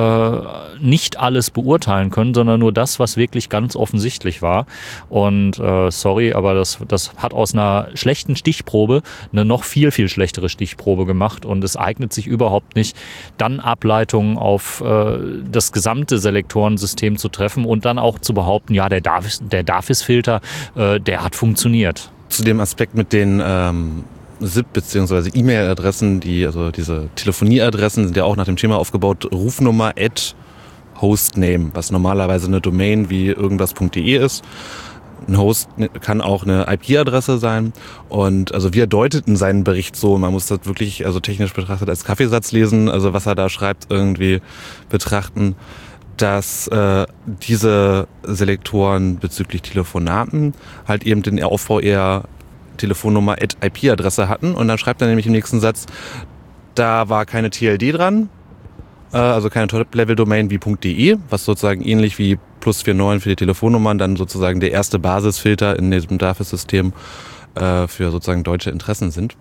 nicht alles beurteilen können, sondern nur das, was wirklich ganz offensichtlich war. Und sorry, aber das hat aus einer schlechten Stichprobe eine noch viel, viel schlechtere Stichprobe gemacht und es eignet sich überhaupt nicht, dann Ableitungen auf das gesamte Selektorensystem zu treffen und dann auch zu behaupten, ja, der DAFIS-Filter, der hat funktioniert. Zu dem Aspekt mit den SIP bzw. E-Mail-Adressen, also diese Telefonieadressen sind ja auch nach dem Schema aufgebaut, Rufnummer @Hostname, was normalerweise eine Domain wie irgendwas.de ist. Ein Host kann auch eine IP-Adresse sein und also wir deuteten seinen Bericht so, man muss das wirklich also technisch betrachtet als Kaffeesatz lesen, also was er da schreibt irgendwie betrachten, dass diese Selektoren bezüglich Telefonaten halt eben den Aufbau eher Telefonnummer IP-Adresse hatten und dann schreibt er nämlich im nächsten Satz, da war keine TLD dran, also keine Top-Level-Domain wie .de, was sozusagen ähnlich wie +49 für die Telefonnummern dann sozusagen der erste Basisfilter in diesem DAFIS-System für sozusagen deutsche Interessen sind.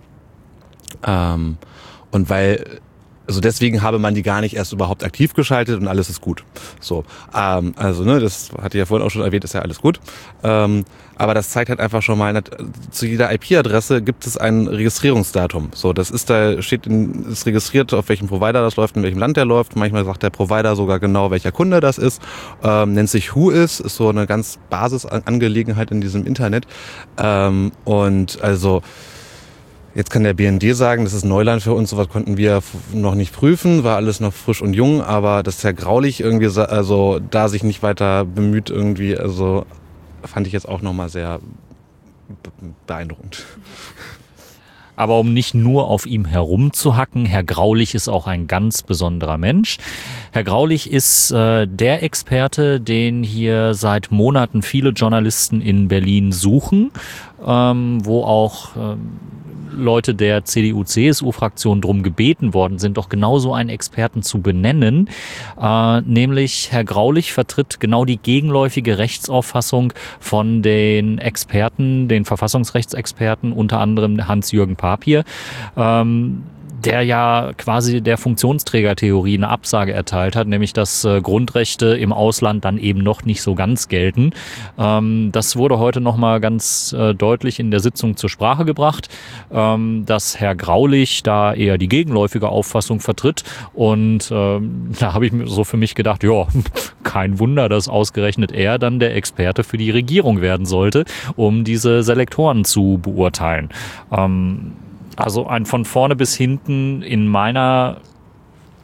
Und also deswegen habe man die gar nicht erst überhaupt aktiv geschaltet und alles ist gut. So, also das hatte ich ja vorhin auch schon erwähnt, ist ja alles gut. Aber das zeigt halt einfach schon mal, zu jeder IP-Adresse gibt es ein Registrierungsdatum. So, ist registriert, auf welchem Provider das läuft, in welchem Land der läuft. Manchmal sagt der Provider sogar genau, welcher Kunde das ist. Nennt sich Whois, ist so eine ganz Basisangelegenheit in diesem Internet. Und also jetzt kann der BND sagen, das ist Neuland für uns, sowas konnten wir noch nicht prüfen, war alles noch frisch und jung, aber dass Herr Graulich irgendwie also da sich nicht weiter bemüht irgendwie, also fand ich jetzt auch nochmal sehr beeindruckend. Aber um nicht nur auf ihm herumzuhacken, Herr Graulich ist auch ein ganz besonderer Mensch. Herr Graulich ist der Experte, den hier seit Monaten viele Journalisten in Berlin suchen, wo auch Leute der CDU-CSU-Fraktion drum gebeten worden sind, doch genauso einen Experten zu benennen. Nämlich Herr Graulich vertritt genau die gegenläufige Rechtsauffassung von den Experten, den Verfassungsrechtsexperten, unter anderem Hans-Jürgen Papier, der ja quasi der Funktionsträgertheorie eine Absage erteilt hat, nämlich dass Grundrechte im Ausland dann eben noch nicht so ganz gelten. Das wurde heute nochmal ganz deutlich in der Sitzung zur Sprache gebracht, dass Herr Graulich da eher die gegenläufige Auffassung vertritt und da habe ich so für mich gedacht, ja, kein Wunder, dass ausgerechnet er dann der Experte für die Regierung werden sollte, um diese Selektoren zu beurteilen. Also ein von vorne bis hinten in meiner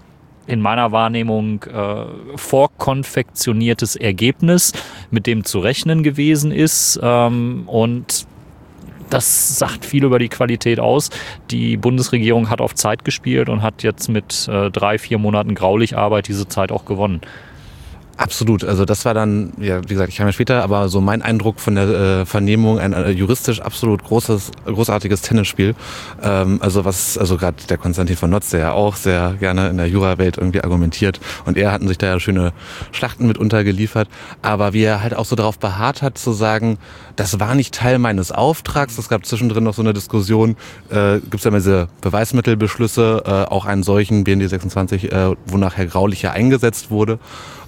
in meiner Wahrnehmung vorkonfektioniertes Ergebnis, mit dem zu rechnen gewesen ist. Und das sagt viel über die Qualität aus. Die Bundesregierung hat auf Zeit gespielt und hat jetzt mit 3-4 Monaten Graulicharbeit diese Zeit auch gewonnen. Absolut, also das war dann, ja, wie gesagt, ich kam ja später, aber so mein Eindruck von der Vernehmung, ein juristisch absolut großartiges Tennisspiel. Also gerade der Konstantin von Notz, der ja auch sehr gerne in der Jurawelt irgendwie argumentiert, und er hatten sich da ja schöne Schlachten mit untergeliefert, aber wie er halt auch so darauf beharrt hat zu sagen, das war nicht Teil meines Auftrags. Es gab zwischendrin noch so eine Diskussion, gibt es ja immer diese Beweismittelbeschlüsse, auch einen solchen, BND 26, wonach Herr Graulich ja eingesetzt wurde.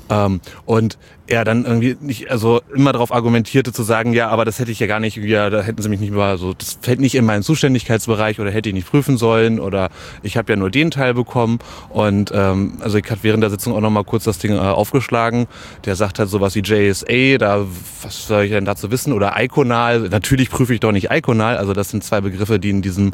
Und er dann irgendwie nicht, also immer darauf argumentierte zu sagen, ja, aber das hätte ich ja gar nicht, ja, da hätten sie mich nicht mehr, also das fällt nicht in meinen Zuständigkeitsbereich oder hätte ich nicht prüfen sollen oder ich habe ja nur den Teil bekommen. Und also ich habe während der Sitzung auch noch mal kurz das Ding aufgeschlagen. Der sagt halt sowas wie JSA, da was soll ich denn dazu wissen, oder Iconal. Natürlich prüfe ich doch nicht Iconal. Also das sind zwei Begriffe, die in diesem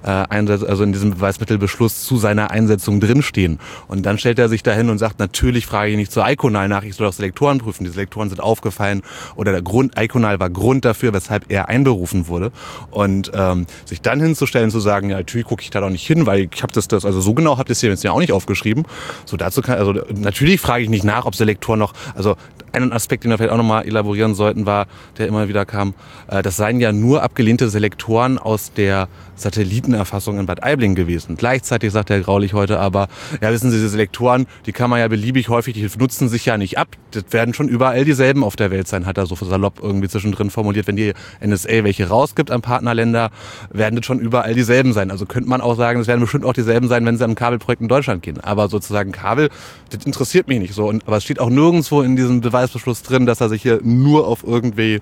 in diesem Beweismittelbeschluss zu seiner Einsetzung drinstehen. Und dann stellt er sich dahin und sagt, natürlich frage ich nicht zu Iconal nach, ich soll doch Selektoren prüfen. Die Selektoren sind aufgefallen oder Iconal war Grund dafür, weshalb er einberufen wurde. Und sich dann hinzustellen, zu sagen, ja, natürlich gucke ich da doch nicht hin, weil ich habe das, also so genau habt ihr es hier jetzt ja auch nicht aufgeschrieben. So dazu also natürlich frage ich nicht nach, ob Selektoren noch, also ein Aspekt, den wir vielleicht auch nochmal elaborieren sollten, war, der immer wieder kam, das seien ja nur abgelehnte Selektoren aus der Satellitenerfassung in Bad Aibling gewesen. Gleichzeitig sagt Herr Graulich heute aber, ja, wissen Sie, diese Selektoren, die kann man ja beliebig häufig, die nutzen sich ja nicht ab. Das werden schon überall dieselben auf der Welt sein, hat er so salopp irgendwie zwischendrin formuliert. Wenn die NSA welche rausgibt an Partnerländer, werden das schon überall dieselben sein. Also könnte man auch sagen, es werden bestimmt auch dieselben sein, wenn sie an ein Kabelprojekt in Deutschland gehen. Aber sozusagen Kabel, das interessiert mich nicht so. Aber es steht auch nirgendwo in diesem Beweisbeschluss drin, dass er sich hier nur auf irgendwie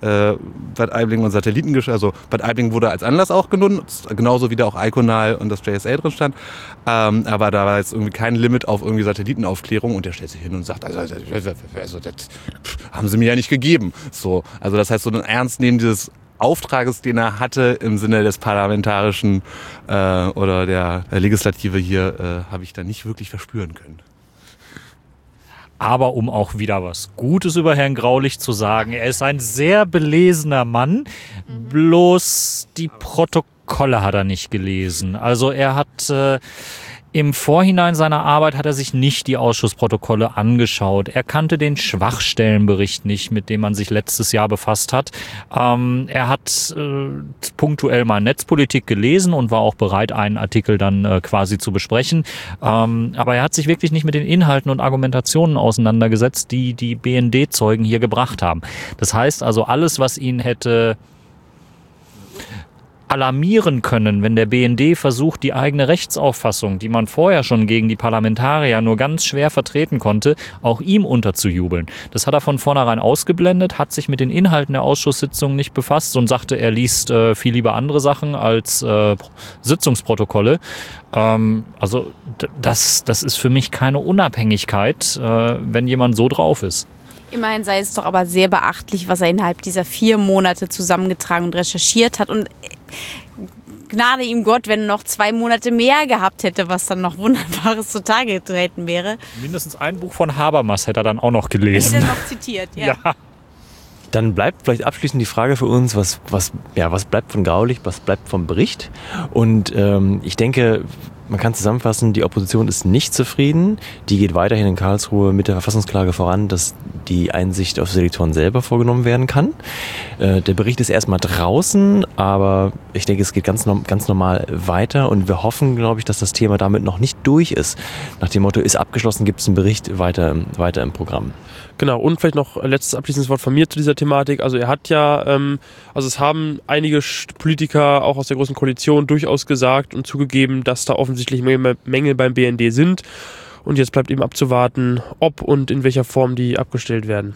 Bad Aibling und Satelliten, also Bad Aibling wurde als Anlass auch genannt, genauso wie da auch Iconal und das JSA drin stand. Aber da war jetzt irgendwie kein Limit auf irgendwie Satellitenaufklärung und der stellt sich hin und sagt, also das haben sie mir ja nicht gegeben. So, also das heißt, so ein Ernstnehmen dieses Auftrages, den er hatte im Sinne des parlamentarischen oder der Legislative hier, habe ich da nicht wirklich verspüren können. Aber um auch wieder was Gutes über Herrn Graulich zu sagen, er ist ein sehr belesener Mann, bloß die Protokolle hat er nicht gelesen. Also er hat im Vorhinein seiner Arbeit hat er sich nicht die Ausschussprotokolle angeschaut. Er kannte den Schwachstellenbericht nicht, mit dem man sich letztes Jahr befasst hat. Er hat punktuell mal Netzpolitik gelesen und war auch bereit, einen Artikel dann quasi zu besprechen. Aber er hat sich wirklich nicht mit den Inhalten und Argumentationen auseinandergesetzt, die die BND-Zeugen hier gebracht haben. Das heißt also, alles, was ihn hätte alarmieren können, wenn der BND versucht, die eigene Rechtsauffassung, die man vorher schon gegen die Parlamentarier nur ganz schwer vertreten konnte, auch ihm unterzujubeln. Das hat er von vornherein ausgeblendet, hat sich mit den Inhalten der Ausschusssitzung nicht befasst und sagte, er liest viel lieber andere Sachen als Sitzungsprotokolle. Also das ist für mich keine Unabhängigkeit, wenn jemand so drauf ist. Immerhin sei es doch aber sehr beachtlich, was er innerhalb dieser 4 Monate zusammengetragen und recherchiert hat. Und Gnade ihm Gott, wenn er noch 2 Monate mehr gehabt hätte, was dann noch Wunderbares zutage getreten wäre. Mindestens ein Buch von Habermas hätte er dann auch noch gelesen. Hätte er noch zitiert, ja. Dann bleibt vielleicht abschließend die Frage für uns, was bleibt von Graulich, was bleibt vom Bericht? Und ich denke, man kann zusammenfassen, die Opposition ist nicht zufrieden. Die geht weiterhin in Karlsruhe mit der Verfassungsklage voran, dass die Einsicht auf Selektoren selber vorgenommen werden kann. Der Bericht ist erstmal draußen, aber ich denke, es geht ganz normal weiter und wir hoffen, glaube ich, dass das Thema damit noch nicht durch ist. Nach dem Motto, ist abgeschlossen, gibt es einen Bericht weiter im Programm. Genau, und vielleicht noch letztes abschließendes Wort von mir zu dieser Thematik. Also er hat ja, also es haben einige Politiker auch aus der Großen Koalition durchaus gesagt und zugegeben, dass da offensichtlich Mängel beim BND sind. Und jetzt bleibt eben abzuwarten, ob und in welcher Form die abgestellt werden.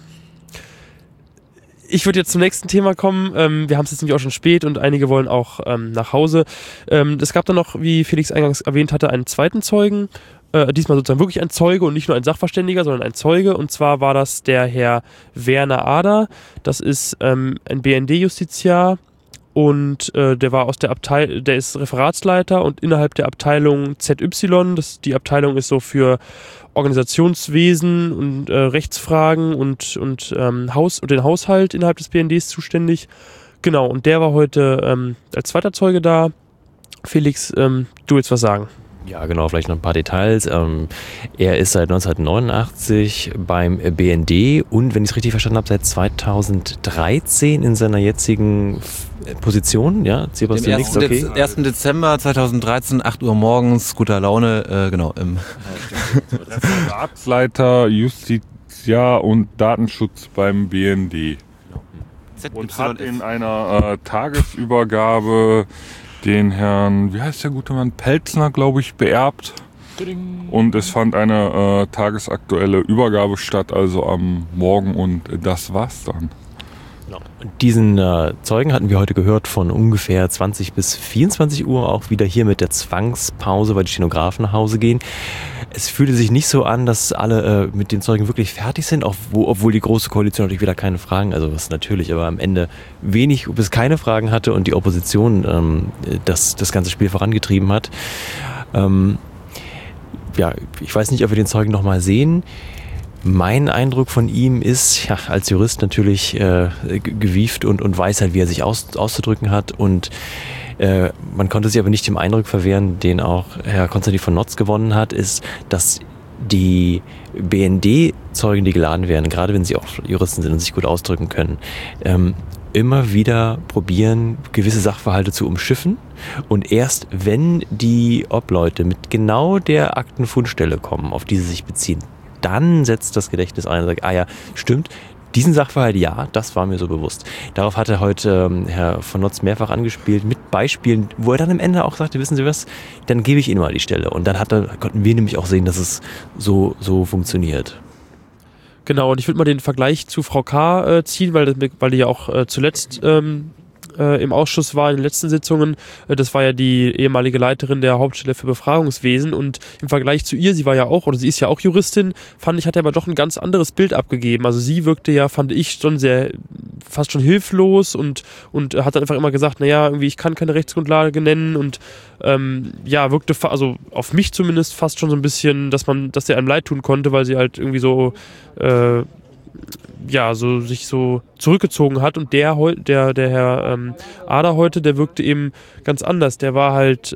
Ich würde jetzt zum nächsten Thema kommen. Wir haben es jetzt nämlich auch schon spät und einige wollen auch nach Hause. Es gab dann noch, wie Felix eingangs erwähnt hatte, einen zweiten Zeugen. Diesmal sozusagen wirklich ein Zeuge und nicht nur ein Sachverständiger, sondern ein Zeuge. Und zwar war das der Herr Werner Ader. Das ist ein BND-Justiziar Und der war der ist Referatsleiter und innerhalb der Abteilung ZY, die Abteilung ist so für Organisationswesen und Rechtsfragen und den Haushalt innerhalb des BNDs zuständig. Genau, und der war heute als zweiter Zeuge da. Felix, du willst was sagen? Ja, genau, vielleicht noch ein paar Details. Er ist seit 1989 beim BND und, wenn ich es richtig verstanden habe, seit 2013 in seiner jetzigen Position. Ja, Am 1. Dezember 2013, 8 Uhr morgens, guter Laune, genau. Referatsleiter Justitia und Datenschutz beim BND. Und hat in einer Tagesübergabe den Herrn, wie heißt der gute Mann, Pelzner, glaube ich, beerbt. Und es fand eine tagesaktuelle Übergabe statt, also am Morgen, und das war's dann. Genau. Diesen Zeugen hatten wir heute gehört von ungefähr 20 bis 24 Uhr, auch wieder hier mit der Zwangspause, weil die Stenografen nach Hause gehen. Es fühlte sich nicht so an, dass alle mit den Zeugen wirklich fertig sind, obwohl die Große Koalition natürlich wieder keine Fragen, also was natürlich, aber am Ende wenig bis keine Fragen hatte und die Opposition das ganze Spiel vorangetrieben hat. Ja, ich weiß nicht, ob wir den Zeugen nochmal sehen. Mein Eindruck von ihm ist, ja, als Jurist natürlich gewieft und weiß halt, wie er sich auszudrücken hat, und man konnte sich aber nicht dem Eindruck verwehren, den auch Herr Konstantin von Notz gewonnen hat, ist, dass die BND-Zeugen, die geladen werden, gerade wenn sie auch Juristen sind und sich gut ausdrücken können, immer wieder probieren, gewisse Sachverhalte zu umschiffen, und erst wenn die Obleute mit genau der Aktenfundstelle kommen, auf die sie sich beziehen, dann setzt das Gedächtnis ein und sagt, ah ja, stimmt, diesen Sachverhalt, ja, das war mir so bewusst. Darauf hatte heute Herr von Notz mehrfach angespielt, mit Beispielen, wo er dann am Ende auch sagte, wissen Sie was, dann gebe ich Ihnen mal die Stelle. Und dann konnten wir nämlich auch sehen, dass es so funktioniert. Genau, und ich würde mal den Vergleich zu Frau K. Ziehen, weil die ja auch zuletzt im Ausschuss war in den letzten Sitzungen. Das war ja die ehemalige Leiterin der Hauptstelle für Befragungswesen, und im Vergleich zu ihr, sie ist ja auch Juristin, fand ich, hat er aber doch ein ganz anderes Bild abgegeben. Also sie wirkte ja, fand ich, schon fast schon hilflos und hat dann einfach immer gesagt, naja, irgendwie, ich kann keine Rechtsgrundlage nennen, und wirkte also auf mich zumindest fast schon so ein bisschen, dass der einem leid tun konnte, weil sie halt irgendwie so sich so zurückgezogen hat, und der Herr Ader heute, der wirkte eben ganz anders. Der war halt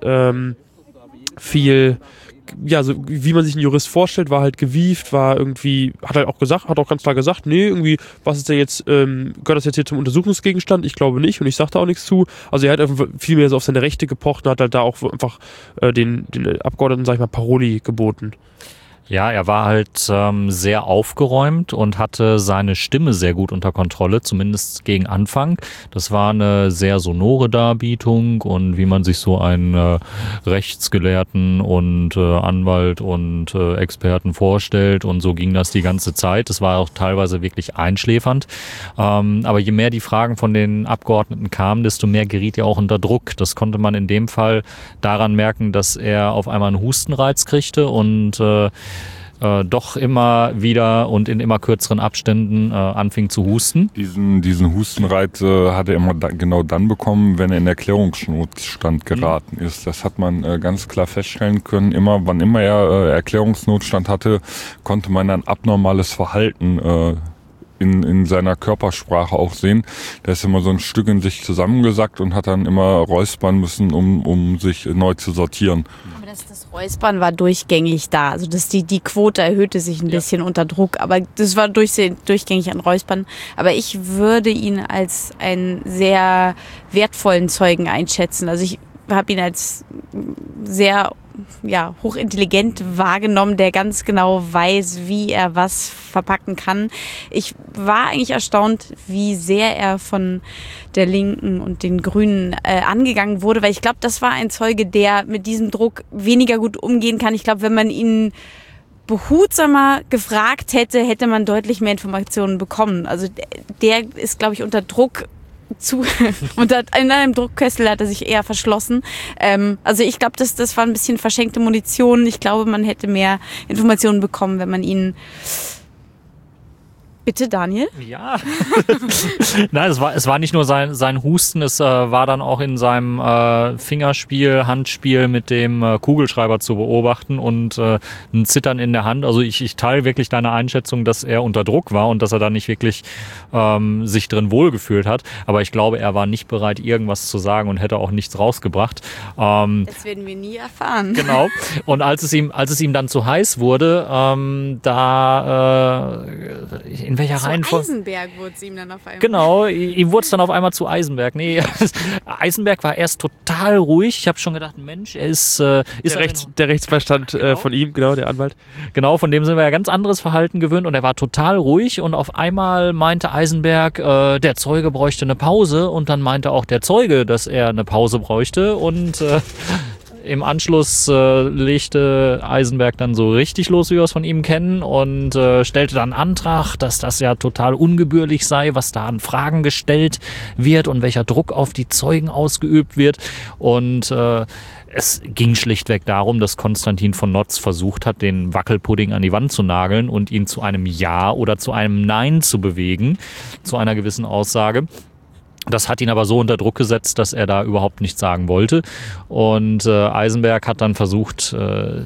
viel, so wie man sich einen Jurist vorstellt, war halt gewieft, war irgendwie, hat auch ganz klar gesagt, nee, irgendwie, was ist denn jetzt, gehört das jetzt hier zum Untersuchungsgegenstand? Ich glaube nicht, und ich sage da auch nichts zu. Also er hat viel mehr so auf seine Rechte gepocht und hat halt da auch einfach den Abgeordneten, sag ich mal, Paroli geboten. Ja, er war halt sehr aufgeräumt und hatte seine Stimme sehr gut unter Kontrolle, zumindest gegen Anfang. Das war eine sehr sonore Darbietung, und wie man sich so einen Rechtsgelehrten und Anwalt und Experten vorstellt, und so ging das die ganze Zeit. Das war auch teilweise wirklich einschläfernd. Aber je mehr die Fragen von den Abgeordneten kamen, desto mehr geriet er auch unter Druck. Das konnte man in dem Fall daran merken, dass er auf einmal einen Hustenreiz kriegte und doch immer wieder und in immer kürzeren Abständen anfing zu husten. Diesen Hustenreiz hat er immer genau dann bekommen, wenn er in Erklärungsnotstand geraten ist. Das hat man ganz klar feststellen können. Wann immer er Erklärungsnotstand hatte, konnte man dann abnormales Verhalten in seiner Körpersprache auch sehen. Der ist immer so ein Stück in sich zusammengesackt und hat dann immer räuspern müssen, um sich neu zu sortieren. Aber das Räuspern war durchgängig da. Also die Quote erhöhte sich ein bisschen unter Druck, aber das war durchgängig an Räuspern. Aber ich würde ihn als einen sehr wertvollen Zeugen einschätzen. Also ich habe ihn als sehr hochintelligent wahrgenommen, der ganz genau weiß, wie er was verpacken kann. Ich war eigentlich erstaunt, wie sehr er von der Linken und den Grünen angegangen wurde, weil ich glaube, das war ein Zeuge, der mit diesem Druck weniger gut umgehen kann. Ich glaube, wenn man ihn behutsamer gefragt hätte, hätte man deutlich mehr Informationen bekommen. Also der ist, glaube ich, unter Druck unter einem Druckkessel hat er sich eher verschlossen. Also ich glaube, das war ein bisschen verschenkte Munition. Ich glaube, man hätte mehr Informationen bekommen, wenn man ihn Bitte, Daniel? Ja. Nein, es war nicht nur sein Husten, es war dann auch in seinem Fingerspiel, Handspiel mit dem Kugelschreiber zu beobachten und ein Zittern in der Hand. Also ich teile wirklich deine Einschätzung, dass er unter Druck war und dass er da nicht wirklich sich drin wohlgefühlt hat. Aber ich glaube, er war nicht bereit, irgendwas zu sagen und hätte auch nichts rausgebracht. Das werden wir nie erfahren. Genau. Und als es ihm dann zu heiß wurde, in welcher Reihenfolge? Eisenberg wurde es ihm dann auf einmal. Genau, ihm wurde es dann auf einmal zu Eisenberg. Nee, Eisenberg war erst total ruhig. Ich habe schon gedacht, Mensch, er ist der Rechtsbeistand von ihm, genau, der Anwalt. Genau, von dem sind wir ja ganz anderes Verhalten gewöhnt und er war total ruhig und auf einmal meinte Eisenberg, der Zeuge bräuchte eine Pause und dann meinte auch der Zeuge, dass er eine Pause bräuchte und im Anschluss legte Eisenberg dann so richtig los, wie wir es von ihm kennen und stellte dann Antrag, dass das ja total ungebührlich sei, was da an Fragen gestellt wird und welcher Druck auf die Zeugen ausgeübt wird. Und es ging schlichtweg darum, dass Konstantin von Notz versucht hat, den Wackelpudding an die Wand zu nageln und ihn zu einem Ja oder zu einem Nein zu bewegen, zu einer gewissen Aussage. Das hat ihn aber so unter Druck gesetzt, dass er da überhaupt nichts sagen wollte. Und Eisenberg hat dann versucht,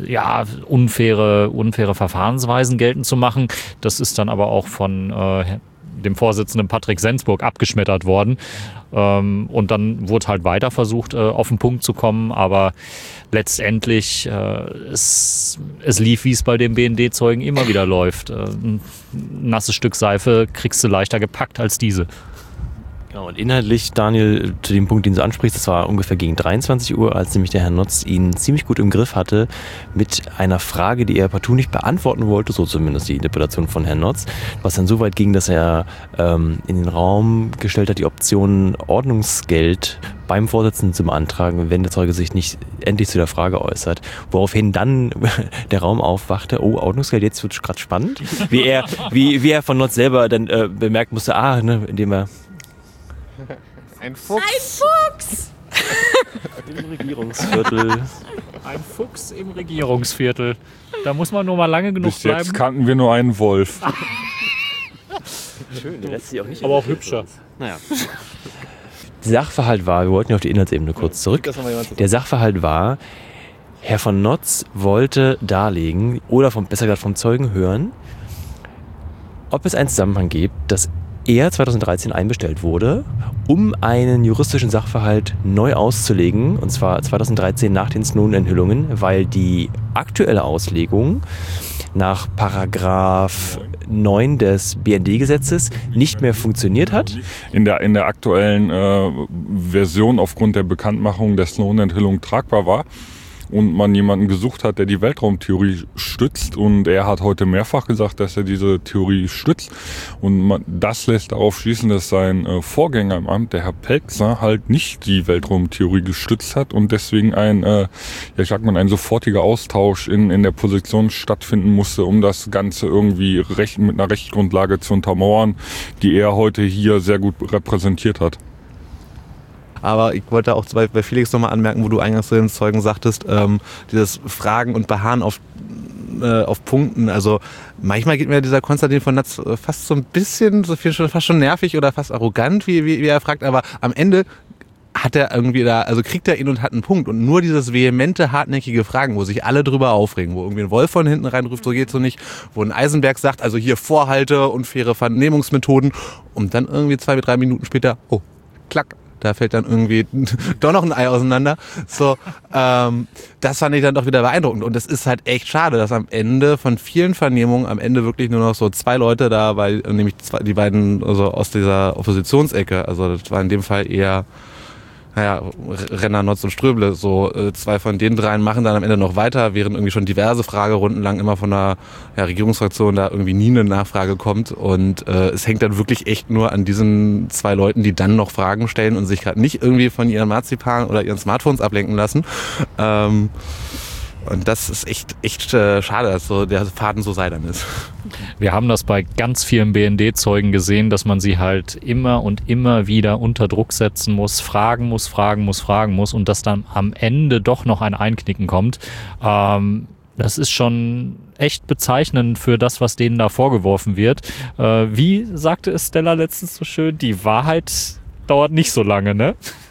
unfaire Verfahrensweisen geltend zu machen. Das ist dann aber auch von dem Vorsitzenden Patrick Sensburg abgeschmettert worden. Und dann wurde halt weiter versucht, auf den Punkt zu kommen. Aber letztendlich, es lief, wie es bei den BND-Zeugen immer wieder läuft. Ein nasses Stück Seife kriegst du leichter gepackt als diese. Genau, und inhaltlich, Daniel, zu dem Punkt, den du ansprichst, das war ungefähr gegen 23 Uhr, als nämlich der Herr Notz ihn ziemlich gut im Griff hatte mit einer Frage, die er partout nicht beantworten wollte, so zumindest die Interpretation von Herrn Notz, was dann so weit ging, dass er in den Raum gestellt hat, die Option Ordnungsgeld beim Vorsitzenden zu beantragen, wenn der Zeuge sich nicht endlich zu der Frage äußert, woraufhin dann der Raum aufwachte, oh, Ordnungsgeld, jetzt wird es gerade spannend, wie er von Notz selber dann bemerken musste, indem er Ein Fuchs. Ein Fuchs! Im Regierungsviertel. Ein Fuchs im Regierungsviertel. Da muss man nur mal lange genug Bis bleiben. jetzt kannten wir nur einen Wolf. Schön, der lässt sich auch nicht. Aber auch hübscher. Naja. Der Sachverhalt war, wir wollten ja auf die Inhaltsebene kurz zurück. Der Sachverhalt war, Herr von Notz wollte darlegen, oder besser gesagt vom Zeugen hören, ob es einen Zusammenhang gibt, dass er 2013 einbestellt wurde, um einen juristischen Sachverhalt neu auszulegen, und zwar 2013 nach den Snowden-Enthüllungen, weil die aktuelle Auslegung nach Paragraph 9 des BND-Gesetzes nicht mehr funktioniert hat. In der aktuellen Version aufgrund der Bekanntmachung der Snowden-Enthüllung tragbar war. Und man jemanden gesucht hat, der die Weltraumtheorie stützt. Und er hat heute mehrfach gesagt, dass er diese Theorie stützt. Und das lässt darauf schließen, dass sein Vorgänger im Amt, der Herr Pelzer, halt nicht die Weltraumtheorie gestützt hat und deswegen ein sofortiger Austausch in der Position stattfinden musste, um das Ganze irgendwie mit einer Rechtsgrundlage zu untermauern, die er heute hier sehr gut repräsentiert hat. Aber ich wollte auch bei Felix nochmal anmerken, wo du eingangs zu den Zeugen sagtest, dieses Fragen und Beharren auf Punkten. Also manchmal geht mir dieser Konstantin von Notz fast so ein bisschen, fast schon nervig oder fast arrogant, wie er fragt. Aber am Ende hat er irgendwie kriegt er ihn und hat einen Punkt. Und nur dieses vehemente, hartnäckige Fragen, wo sich alle drüber aufregen, wo irgendwie ein Wolf von hinten reinruft, so geht's so nicht, wo ein Eisenberg sagt, also hier Vorhalte, unfaire Vernehmungsmethoden, und dann irgendwie 2-3 Minuten später, oh, klack. Da fällt dann irgendwie doch noch ein Ei auseinander. So, das fand ich dann doch wieder beeindruckend. Und es ist halt echt schade, dass am Ende von vielen Vernehmungen wirklich nur noch so 2 Leute da, nämlich die beiden also aus dieser Oppositionsecke, also das war in dem Fall eher Renner, Notz und Ströble, so 2 von den 3 machen dann am Ende noch weiter, während irgendwie schon diverse Fragerunden lang immer von der Regierungsfraktion da irgendwie nie eine Nachfrage kommt, und es hängt dann wirklich echt nur an diesen 2 Leuten, die dann noch Fragen stellen und sich gerade nicht irgendwie von ihren Marzipan oder ihren Smartphones ablenken lassen. Und das ist echt schade, dass so der Faden so seidern ist. Wir haben das bei ganz vielen BND-Zeugen gesehen, dass man sie halt immer und immer wieder unter Druck setzen muss, fragen muss und dass dann am Ende doch noch ein Einknicken kommt. Das ist schon echt bezeichnend für das, was denen da vorgeworfen wird. Wie sagte es Stella letztens so schön, die Wahrheit dauert nicht so lange, ne?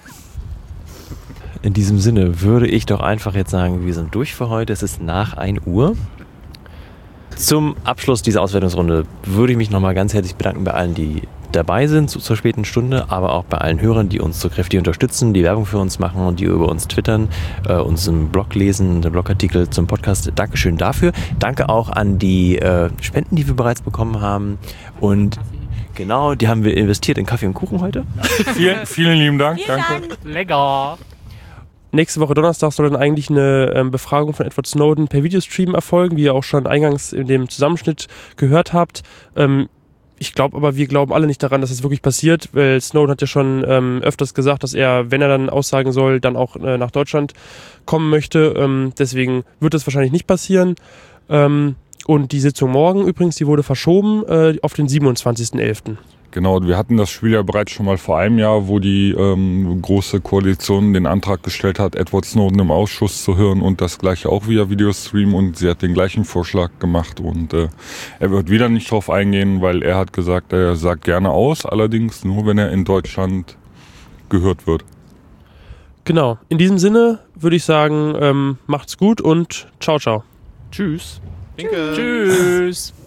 In diesem Sinne würde ich doch einfach jetzt sagen, wir sind durch für heute. Es ist nach 1 Uhr. Zum Abschluss dieser Auswertungsrunde würde ich mich nochmal ganz herzlich bedanken bei allen, die dabei sind zur späten Stunde, aber auch bei allen Hörern, die uns so kräftig unterstützen, die Werbung für uns machen und die über uns twittern, uns im Blog lesen, den Blogartikel zum Podcast. Dankeschön dafür. Danke auch an die Spenden, die wir bereits bekommen haben. Und genau, die haben wir investiert in Kaffee und Kuchen heute. Vielen lieben Dank. Dank. Lecker. Nächste Woche Donnerstag soll dann eigentlich eine Befragung von Edward Snowden per Videostream erfolgen, wie ihr auch schon eingangs in dem Zusammenschnitt gehört habt. Wir glauben alle nicht daran, dass es wirklich passiert, weil Snowden hat ja schon öfters gesagt, dass er, wenn er dann aussagen soll, dann auch nach Deutschland kommen möchte. Deswegen wird das wahrscheinlich nicht passieren. Und die Sitzung morgen übrigens, die wurde verschoben auf den 27.11. Genau, wir hatten das Spiel ja bereits schon mal vor einem Jahr, wo die große Koalition den Antrag gestellt hat, Edward Snowden im Ausschuss zu hören und das gleiche auch via Videostream, und sie hat den gleichen Vorschlag gemacht und er wird wieder nicht drauf eingehen, weil er hat gesagt, er sagt gerne aus, allerdings nur, wenn er in Deutschland gehört wird. Genau, in diesem Sinne würde ich sagen, macht's gut und ciao, ciao. Tschüss. Danke. Tschüss.